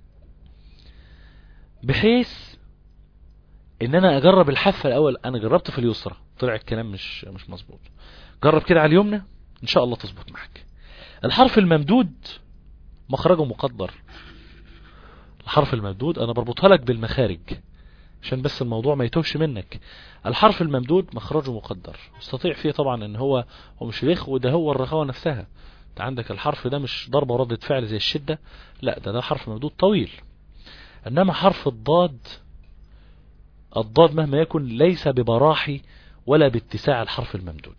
بحيث ان انا اجرب الحافة الاول. انا جربت في اليسرى طلع الكلام مش مش مظبوط، جرب كده على اليمنى ان شاء الله تظبط معك. الحرف الممدود مخرجه مقدر. الحرف الممدود انا بربطها لك بالمخارج عشان بس الموضوع ما يتوهش منك. الحرف الممدود مخرجه مقدر، يستطيع فيه طبعا ان هو هو مش رخ، وده هو الرخاوة نفسها. انت عندك الحرف ده مش ضربة وردة فعل زي الشدة، لا ده ده حرف ممدود طويل. انما حرف الضاد، الضاد مهما يكن ليس ببراحي ولا باتساع الحرف الممدود،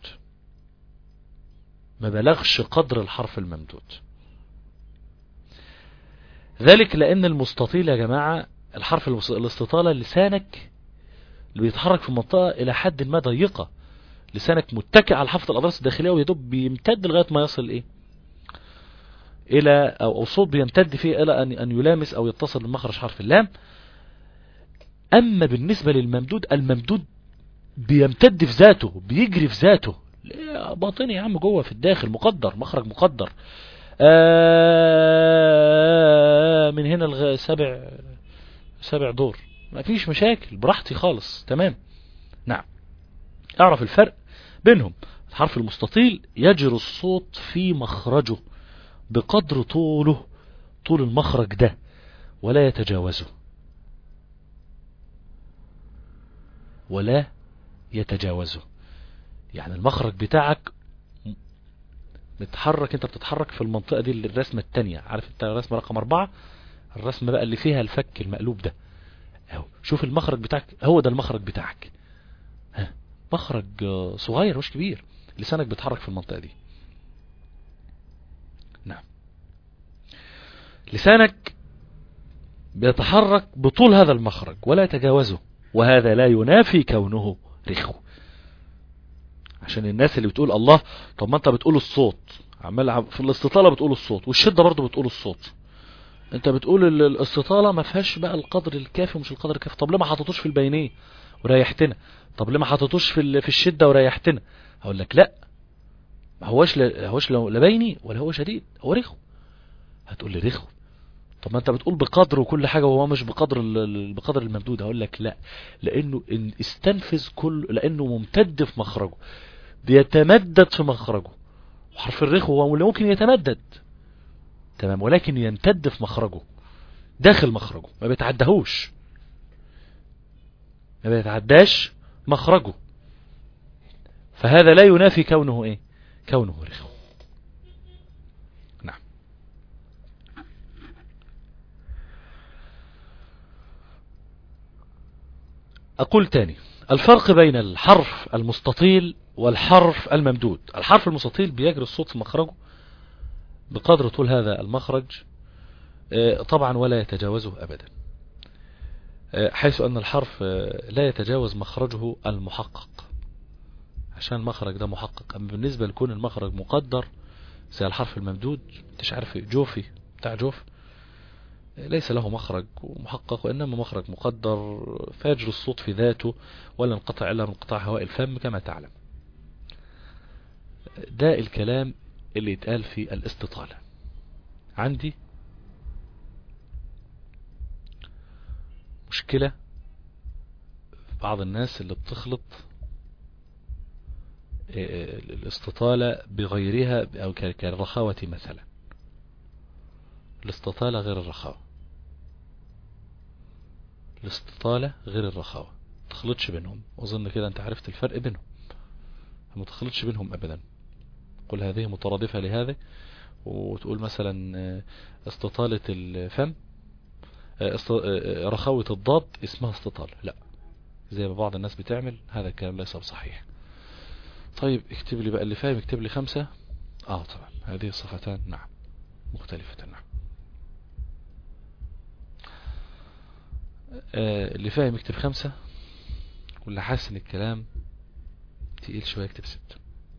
ما بلغش قدر الحرف الممدود. ذلك لأن المستطيل يا جماعة، الحرف الاستطالة لسانك اللي بيتحرك في منطقة إلى حد ما ضيقة، لسانك متكئ على حافة الأضراس الداخلية ويدوب بيمتد لغاية ما يصل إيه إلى أو صوت بيمتد فيه إلى أن أن يلامس أو يتصل بمخرج حرف اللام. أما بالنسبة للممدود، الممدود بيمتد في ذاته، بيجري في ذاته، باطني يا عم جوه في الداخل، مقدر، مخرج مقدر. آه من هنا لغاية سبع سبع دور، ما فيش مشاكل، براحتي خالص، تمام. نعم، اعرف الفرق بينهم. الحرف المستطيل يجري الصوت في مخرجه بقدر طوله، طول المخرج ده، ولا يتجاوزه ولا يتجاوزه. يعني المخرج بتاعك متحرك، انت بتتحرك في المنطقة دي. الرسمة التانية، عارف انت الرسمة رقم اربعة، الرسمة بقى اللي فيها الفك المقلوب ده اهو، شوف المخرج بتاعك، هو ده المخرج بتاعك. ها، مخرج صغير مش كبير، لسانك بيتحرك في المنطقة دي. نعم، لسانك بيتحرك بطول هذا المخرج ولا يتجاوزه، وهذا لا ينافي كونه رخو. عشان الناس اللي بتقول الله، طب ما انت بتقول الصوت، عمال في الاستطالة بتقول الصوت، والشدة برضو بتقول الصوت، انت بتقول الاستطالة ما فيهاش بقى القدر الكافي ومش القدر الكافي. طب ليه ما حطيتوش في البينية وريحتنا؟ طب ليه ما حطيتوش في في الشدة وريحتنا؟ هقول لك لا، ما هوش لا هوش لا بيني ولا هو شديد، هو رخو. هتقول لي رخو، طب ما انت بتقول بقدر وكل حاجة وهو مش بقدر بقدر الممدود. هقول لك لا، لانه ان استنفذ كل، لانه ممتد في مخرجه، بيتمدد في مخرجه. وحرف الرخو هو اللي ممكن يتمدد، تمام، ولكن يمتد في مخرجه، داخل مخرجه، ما بيتعدهوش، ما بيتعداش مخرجه. فهذا لا ينافي كونه ايه، كونه رخو. نعم. اقول تاني، الفرق بين الحرف المستطيل والحرف الممدود. الحرف المستطيل بيجري الصوت في مخرجه بقدر طول هذا المخرج طبعا ولا يتجاوزه ابدا، حيث ان الحرف لا يتجاوز مخرجه المحقق، عشان المخرج ده محقق. اما بالنسبة لكون المخرج مقدر زي الحرف الممدود، انتش عارف جوفي بتاع جوف ليس له مخرج محقق، وإنما مخرج مقدر، فيجري الصوت في ذاته ولا انقطع إلا من انقطاع هواء الفم كما تعلم. ده الكلام اللي يتقال في الاستطالة. عندي مشكلة بعض الناس اللي بتخلط الاستطالة بغيرها أو كالرخاوة مثلا. الاستطالة غير الرخاوة، الاستطالة غير الرخاوة، تخلطش بينهم. أظن كده أنت عرفت الفرق بينهم، ما تخلطش بينهم أبدا. قل هذه مترادفة لهذا، وتقول مثلا استطالة الفم رخاوة الضاد اسمها استطالة، لا، زي ما بعض الناس بتعمل، هذا الكلام ليس بصحيح. طيب اكتب لي بقى اللي فاهم، اكتب لي خمسة. اه طبعا هذه الصفتان نعم مختلفة. نعم آه اللي فاهم يكتب خمسة، واللي حاسس ان الكلام تقيل شوية يكتب ستة.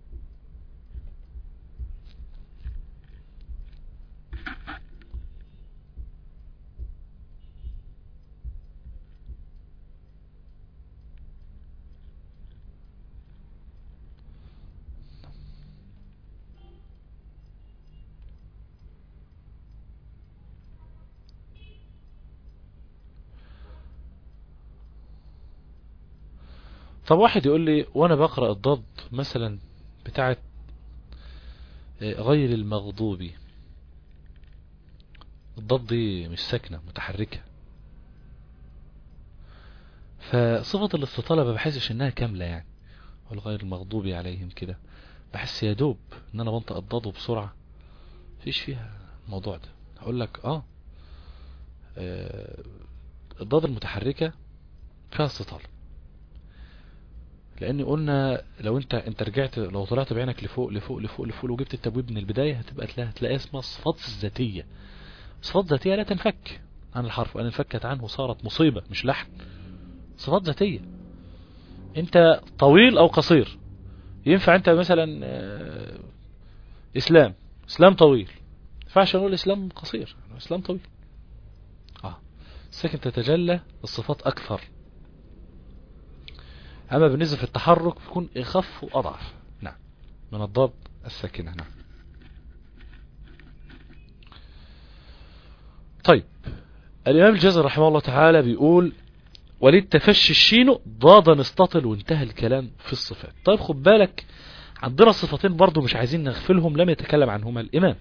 طب واحد يقول لي وانا بقرأ الضاد مثلا بتاعت غير المغضوب، الضاد دي مش ساكنة متحركة، فصفة الاستطالة ما بحسش انها كاملة يعني، والغير المغضوب عليهم كده بحس يا دوب ان انا بنطق الضاد بسرعة، فيش فيها الموضوع ده. هقول لك اه, آه الضاد المتحركة فيها استطالة، لان قلنا لو انت انت رجعت لو طلعت بعينك لفوق لفوق لفوق لفوق وجبت التبويب من البداية هتبقى تلاقي هتلاقي اسمها صفات الذاتية. صفات ذاتية لا تنفك عن الحرف، وان انفكت عنه صارت مصيبة مش لحن. صفات ذاتية، انت طويل او قصير، ينفع انت مثلا اسلام اسلام طويل، ما ينفعش نقول اسلام قصير، اسلام طويل. اه لكن تتجلى الصفات اكثر، اما بالنسبة في التحرك بيكون اخف واضعف نعم من الضاد الساكنة. نعم طيب الامام الجزري رحمه الله تعالى بيقول وللتفشي الشين ضادا استطل، وانتهى الكلام في الصفات. طيب خد بالك عندنا صفتين برضو مش عايزين نغفلهم لم يتكلم عنهما الامام،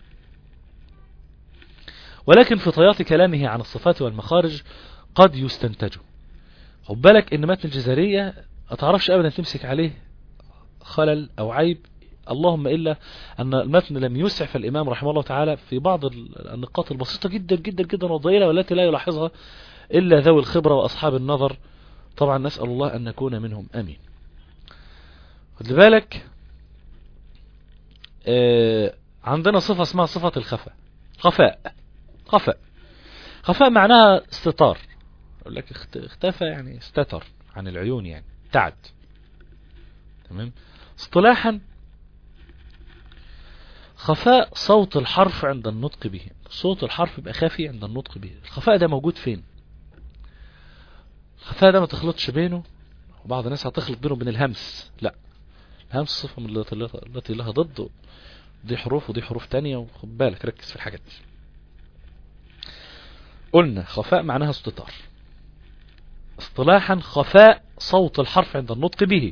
ولكن في طيات كلامه عن الصفات والمخارج قد يستنتجوا. خد بالك ان متن الجزرية اتعرفش ابدا تمسك عليه خلل او عيب، اللهم الا ان المتن لم يسعف الامام رحمه الله تعالى في بعض النقاط البسيطة جدا جدا جدا والضئيلة والتي لا يلاحظها الا ذوي الخبرة واصحاب النظر. طبعا نسأل الله ان نكون منهم امين. خد بالك آه عندنا صفة اسمها صفة الخفاء. خفاء خفاء خفاء معناها استتار، اقول لك اختفى يعني استتر عن العيون يعني ابتعد. تمام. اصطلاحا خفاء صوت الحرف عند النطق به، صوت الحرف يبقى خافي عند النطق به. الخفاء ده موجود فين؟ الخفاء ده ما تخلطش بينه، وبعض الناس هتخلط بينه وبين الهمس، لا، الهمس صفة من التي لها ضد، دي حروف ودي حروف تانية، وخد بالك ركز في الحاجات دي. قلنا خفاء معناها استتار. اصطلاحا خفاء صوت الحرف عند النطق به.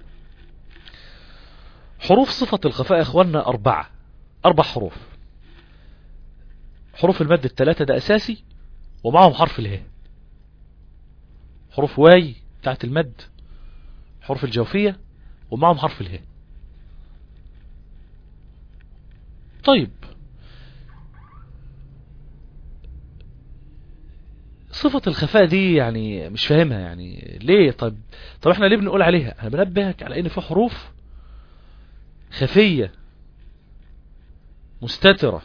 حروف صفة الخفاء يا اخوانا اربعة، اربع حروف. حروف المد الثلاثة ده اساسي، ومعهم حرف الهاء. حروف واي بتاعت المد، حروف الجوفية، ومعهم حرف الهاء. طيب صفة الخفاء دي يعني مش فاهمها يعني ليه؟ طيب طب احنا ليه بنقول عليها؟ انا بنبهك على ان في حروف خفية مستترة،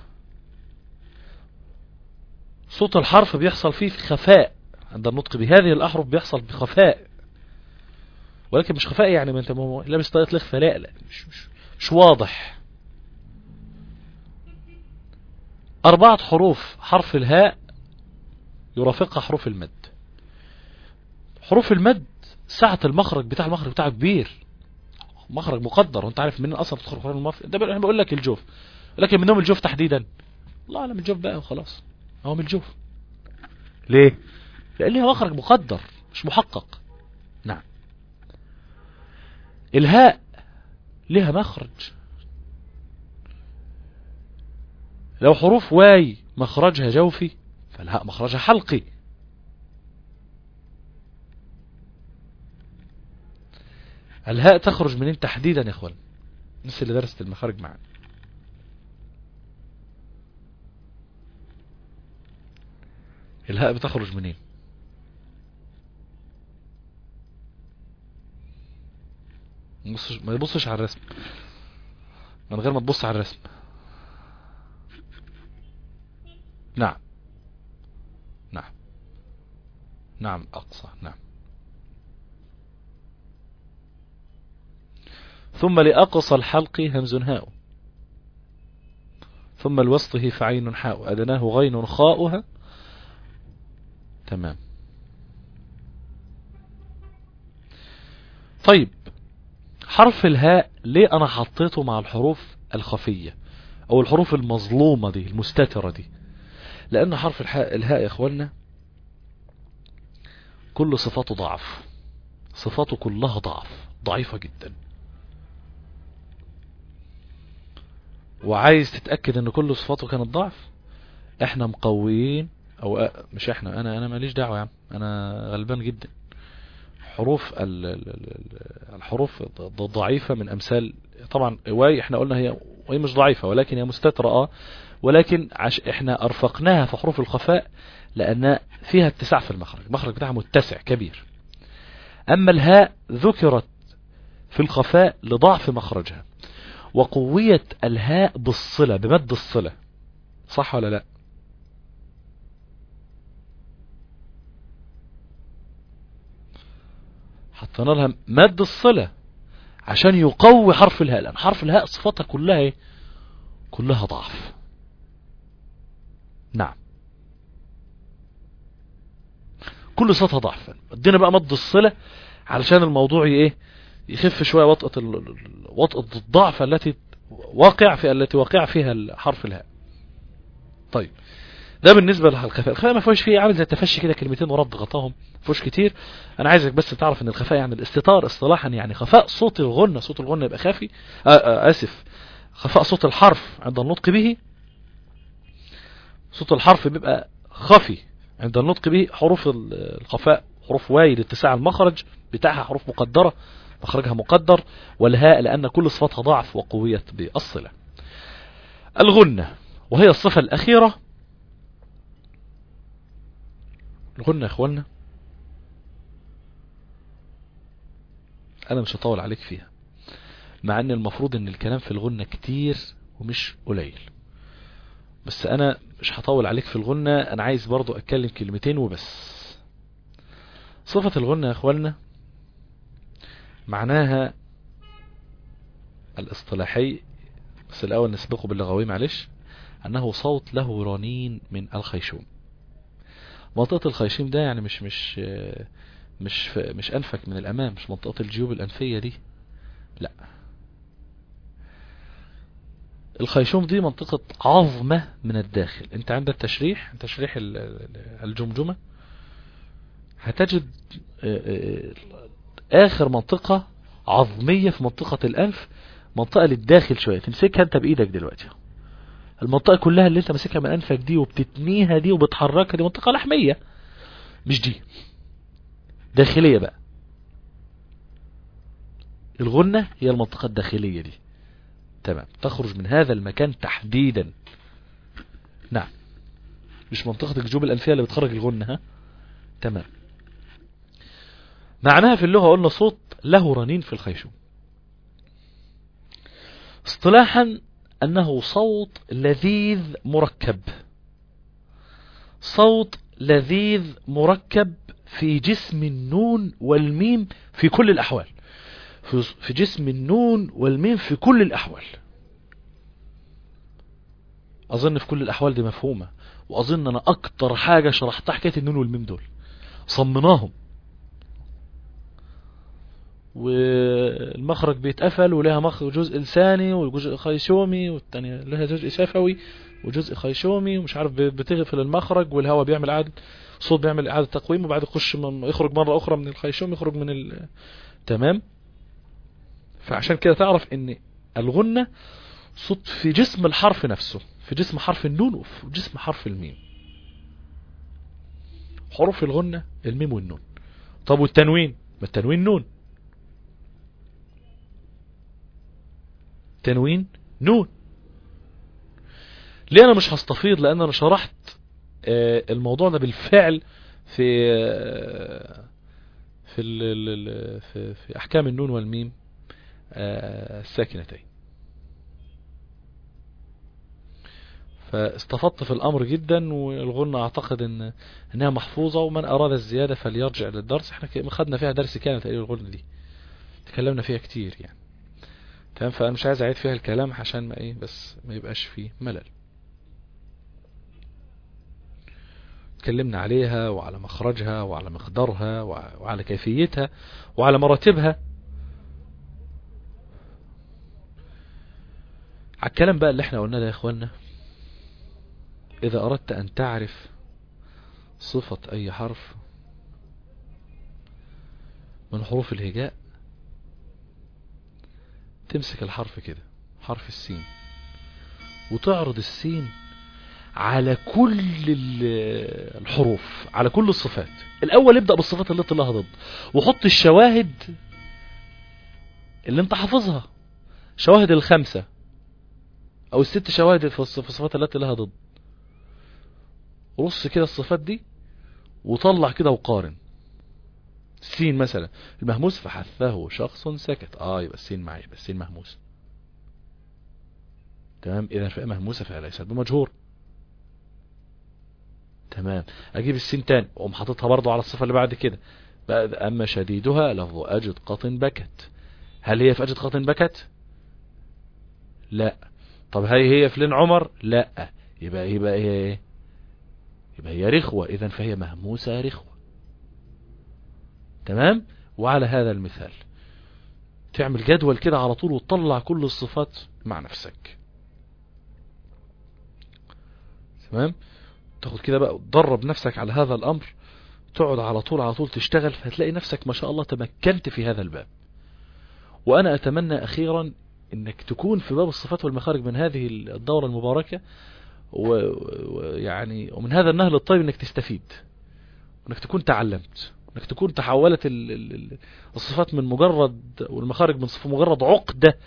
صوت الحرف بيحصل فيه في خفاء عند النطق بهذه الأحرف، بيحصل بخفاء، ولكن مش خفاء يعني ما انت لابس طاقة الإخفاء، لا لا مش, مش, مش واضح. أربعة حروف حرف الهاء يرافقها حروف المد. حروف المد ساعة المخرج بتاع المخرج بتاعه كبير، مخرج مقدر، وانت عارف منين اصلا تدخل خروج الموافق. ده انا بقول لك الجوف، لكن منهم الجوف تحديدا الله اعلم الجوف بقى وخلاص، هو من الجوف. ليه؟ لان ليها مخرج مقدر مش محقق. نعم. الهاء لها مخرج، لو حروف واي مخرجها جوفي فالهاء مخرجها حلقي. الهاء تخرج منين تحديدا يا اخوان؟ الناس اللي درست المخارج معانا، الهاء بتخرج منين؟ ما يبصش على الرسم، من غير ما تبص على الرسم. نعم نعم نعم أقصى. نعم. ثم لأقصى الحلق همز هاء، ثم لوسطه فعين حاء، أدناه غين خاؤها. تمام. طيب حرف الهاء ليه أنا حطيته مع الحروف الخفية أو الحروف المظلومة دي المستترة دي؟ لأن حرف الهاء الهاء يا إخوانا كل صفاته ضعف، صفاته كلها ضعف، ضعيفة جدا. وعايز تتأكد ان كل صفاته كانت ضعف، احنا مقويين او مش احنا، انا انا ماليش دعوة يا عم، انا غلبان جدا. حروف الحروف ضعيفة من امثال طبعا واي، احنا قلنا هي واي مش ضعيفة ولكن هي مستترة اه، ولكن عش احنا ارفقناها في حروف الخفاء لان فيها اتساع في المخرج، المخرج بتاعها متسع كبير. اما الهاء ذكرت في الخفاء لضعف مخرجها، وقوية الهاء بالصلة بمد الصلة، صح ولا لا؟ حطينا لها مد الصلة عشان يقوي حرف الهاء، لأن حرف الهاء صفاتها كلها كلها ضعف. نعم كل صفاتها ضعف، ادينا بقى مد الصلة علشان الموضوع ايه يخف شوية وطأة وطأة الضعف التي واقع في التي واقع فيها حرف الهاء. طيب ده بالنسبة للخفاء. الخفاء ما فيهوش فيه، عامل زي التفشي كده، كلمتين ورد غطاهم، ما فيهوش كتير. انا عايزك بس تعرف ان الخفاء يعني الاستتار اصطلاحا، يعني خفاء صوت الغنة، صوت الغنة يبقى خافي، آآ آآ اسف خفاء صوت الحرف عند النطق به، صوت الحرف بيبقى خفي عند النطق به. حروف الخفاء حروف واي لاتساع المخرج بتاعها، حروف مقدرة مخرجها مقدر، والهاء لأن كل صفاتها ضعف وقويت بالصلة. الغنة وهي الصفة الأخيرة. الغنة يا اخوانا أنا مش هطول عليك فيها، مع أن المفروض أن الكلام في الغنة كتير ومش قليل، بس أنا مش هطول عليك في الغنة، أنا عايز برضو أتكلم كلمتين وبس. صفة الغنة يا اخوانا معناها الاصطلاحي، بس الأول نسبقه باللغوي معلش، أنه صوت له رنين من الخيشوم. منطقة الخيشوم ده يعني مش مش مش مش أنفك من الأمام، مش منطقة الجيوب الأنفية دي، لا. الخيشوم دي منطقة عظمة من الداخل. انت عندك تشريح تشريح الجمجمة، هتجد آخر منطقة عظمية في منطقة الأنف، منطقة للداخل شوية، تمسكها انت بإيدك دلوقتي. المنطقة كلها اللي انت ماسكها من أنفك دي وبتتنيها دي وبتحركها دي منطقة لحمية، مش دي داخلية بقى. الغنة هي المنطقة الداخلية دي، تمام، تخرج من هذا المكان تحديدا. نعم مش منطقة الجيوب الأنفية اللي بتخرج الغنة، ها، تمام. معناها في اللغة قلنا صوت له رنين في الخيشوم. اصطلاحا أنه صوت لذيذ مركب، صوت لذيذ مركب في جسم النون والميم في كل الأحوال، في جسم النون والميم في كل الأحوال. أظن في كل الأحوال دي مفهومة، وأظن أنا أكتر حاجة شرحتها حكاية النون والميم دول، صمناهم والمخرج بيتقفل ولها مخرج جزء لساني وجزء خيشومي، والثانية لها جزء شفوي وجزء خيشومي، ومش عارف بتغفل المخرج والهواء بيعمل إعادة صوت، بيعمل إعادة تقويم، وبعد يخش يخرج مرة أخرى من الخيشوم، يخرج من ال... تمام. فعشان كده تعرف ان الغنة صوت في جسم الحرف نفسه، في جسم حرف النون وفي جسم حرف الميم. حروف الغنة الميم والنون. طب والتنوين؟ ما التنوين نون، تنوين نون. ليه انا مش هستفيض؟ لان انا شرحت الموضوع ده بالفعل في في في, في احكام النون والميم الساكنتين. فاستفدت في الامر جدا، والغنة اعتقد ان انها محفوظة، ومن اراد الزيادة فليرجع للدرس. احنا خدنا فيها درس كامل تقريبا الغنة دي، تكلمنا فيها كتير يعني. تمام. فانا مش عايز اعيد فيها الكلام عشان ما ايه بس ما يبقاش فيه ملل. تكلمنا عليها وعلى مخرجها وعلى مقدارها وعلى كيفيتها وعلى مراتبها. على الكلام بقى اللي احنا قلنا ده يا اخوانا، اذا اردت ان تعرف صفة اي حرف من حروف الهجاء، تمسك الحرف كده، حرف السين، وتعرض السين على كل الحروف، على كل الصفات. الاول ابدأ بالصفات اللي لها ضد، وحط الشواهد اللي انت حافظها، شواهد الخمسة او الست شواهد في الصفات التي لها ضد. رص كده الصفات دي وطلع كده وقارن. السين مثلا المهموس، فحثه شخص سكت، اه يبقى السين معي، يبقى السين مهموس. تمام. اذا فئة مهموسة فليست بمجهور. تمام. اجيب السين تاني واقوم حاططها برضو على الصفة اللي بعد كده. اما شديدها لفظ اجد قط بكت، هل هي في اجد قط بكت؟ لا. طب هي هي في لين عمر؟ لا. يبقى يبقى هي ايه؟ يبقى هي رخوة، اذا فهي مهموسة رخوة. تمام. وعلى هذا المثال تعمل جدول كده على طول وتطلع كل الصفات مع نفسك. تمام. تاخد كده بقى وتدرب نفسك على هذا الامر، تقعد على طول على طول تشتغل، فهتلاقي نفسك ما شاء الله تمكنت في هذا الباب. وانا اتمنى اخيرا انك تكون في باب الصفات والمخارج من هذه الدورة المباركة، ويعني ومن هذا النهل الطيب انك تستفيد، وانك تكون تعلمت، انك تكون تحولت الصفات من مجرد، والمخارج من صفة مجرد عقدة،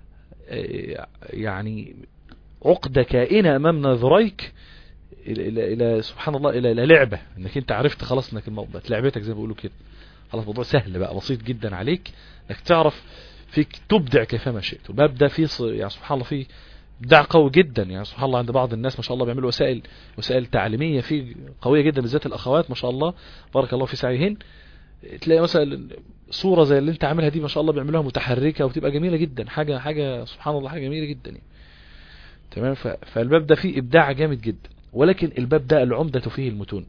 يعني عقدة كائنة امام ناظريك، الى الى الى سبحان الله الى الى لعبة، انك انت عرفت خلاص انك الموضوع لعبتك زي ما بيقولوا كده، خلاص الموضوع سهل بقى، بسيط جدا عليك، انك تعرف فيك تبدع كيفما شئت. والباب ده فيه يعني سبحان الله فيه ابداع قوي جدا، يعني سبحان الله عند بعض الناس ما شاء الله بيعملوا وسائل وسائل تعليميه فيه قويه جدا، بالذات الاخوات ما شاء الله بارك الله في سعيهن. تلاقي مثلا صوره زي اللي انت عاملها دي ما شاء الله بيعملوها متحركه وتبقى جميله جدا، حاجه حاجه سبحان الله حاجه جميله جدا يعني. تمام. فالباب ده فيه ابداع جامد جدا، ولكن الباب ده العمده فيه المتون،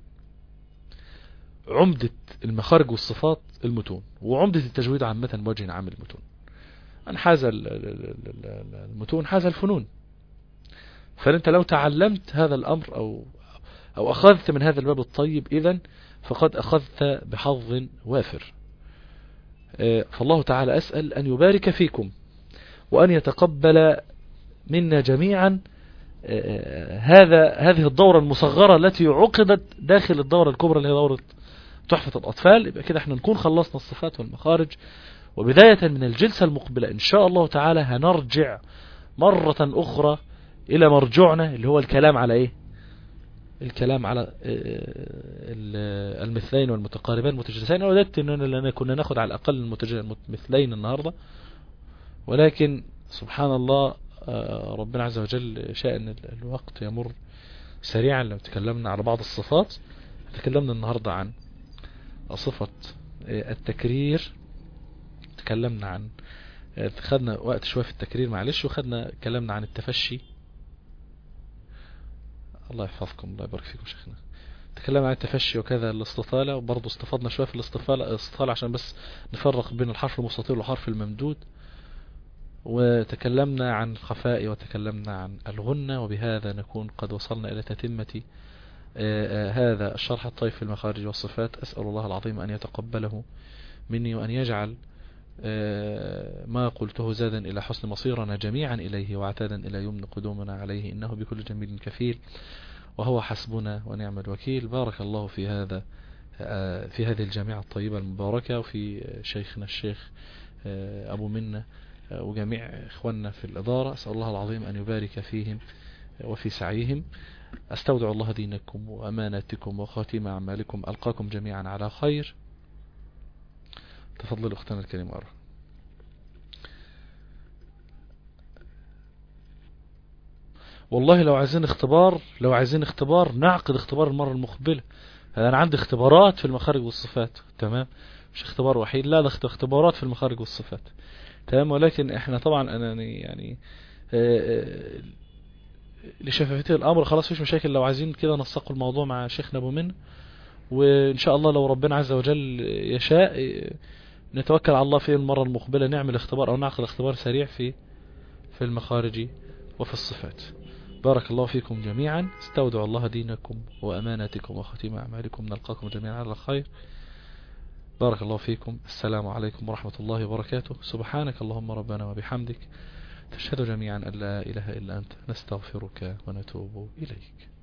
عمده المخارج والصفات المتون، وعمده التجويد عامه بوجه عام المتون. من حاز المتون حاز الفنون. فانت لو تعلمت هذا الامر او او اخذت من هذا الباب الطيب، اذا فقد اخذت بحظ وافر. فالله تعالى اسأل ان يبارك فيكم، وان يتقبل منا جميعا هذا هذه الدورة المصغرة التي عقدت داخل الدورة الكبرى اللي هي دورة تحفة الاطفال. يبقى كده احنا نكون خلصنا الصفات والمخارج، وبداية من الجلسة المقبلة إن شاء الله تعالى هنرجع مرة أخرى إلى مرجعنا، اللي هو الكلام على إيه؟ الكلام على المثلين والمتقاربين المتجانسين. أنا وددت أننا كنا ناخد على الأقل المثلين النهاردة، ولكن سبحان الله ربنا عز وجل شاء أن الوقت يمر سريعا. لو تكلمنا على بعض الصفات، تكلمنا النهاردة عن صفة التكرير، تكلمنا عن خدنا وقت شوية في التكرير معلش، وخدنا كلامنا عن التفشي. الله يحفظكم، الله يبارك فيكم شيخنا. تكلمنا عن التفشي وكذا الاستطالة، وبرضه استفدنا شوية في الاستطالة الاستطالة عشان بس نفرق بين الحرف المستطيل والحرف الممدود، وتكلمنا عن الخفاء وتكلمنا عن الغنة. وبهذا نكون قد وصلنا إلى تتمة آآ آآ هذا الشرح الطيب في المخارج والصفات. أسأل الله العظيم أن يتقبله مني، وأن يجعل ما قلته زادا إلى حسن مصيرنا جميعا إليه، وعتادا إلى يمن قدومنا عليه، إنه بكل جميل كفيل، وهو حسبنا ونعم الوكيل. بارك الله في هذا في هذه الجامعة الطيبة المباركة، وفي شيخنا الشيخ أبو منة وجميع إخواننا في الإدارة. أسأل الله العظيم أن يبارك فيهم وفي سعيهم. أستودع الله دينكم وأماناتكم وخاتم أعمالكم. ألقاكم جميعا على خير. تفضل أختنا الكريمة أرى. والله لو عايزين اختبار لو عايزين اختبار نعقد اختبار المرة المقبلة. أنا عندي اختبارات في المخارج والصفات، تمام، مش اختبار وحيد، لا ده اختبارات في المخارج والصفات، تمام. ولكن احنا طبعا أنا يعني لشفافية الأمر خلاص فيش مشاكل. لو عايزين كده نسق الموضوع مع شيخنا أبو من، وإن شاء الله لو ربنا عز وجل يشاء نتوكل على الله في المرة المقبلة نعمل اختبار أو نعقد اختبار سريع في في المخارج وفي الصفات. بارك الله فيكم جميعا. استودع الله دينكم وأماناتكم وختيم أعمالكم. نلقاكم جميعا على خير. بارك الله فيكم. السلام عليكم ورحمة الله وبركاته. سبحانك اللهم ربنا وبحمدك، تشهد جميعا أن لا إله إلا أنت، نستغفرك ونتوب إليك.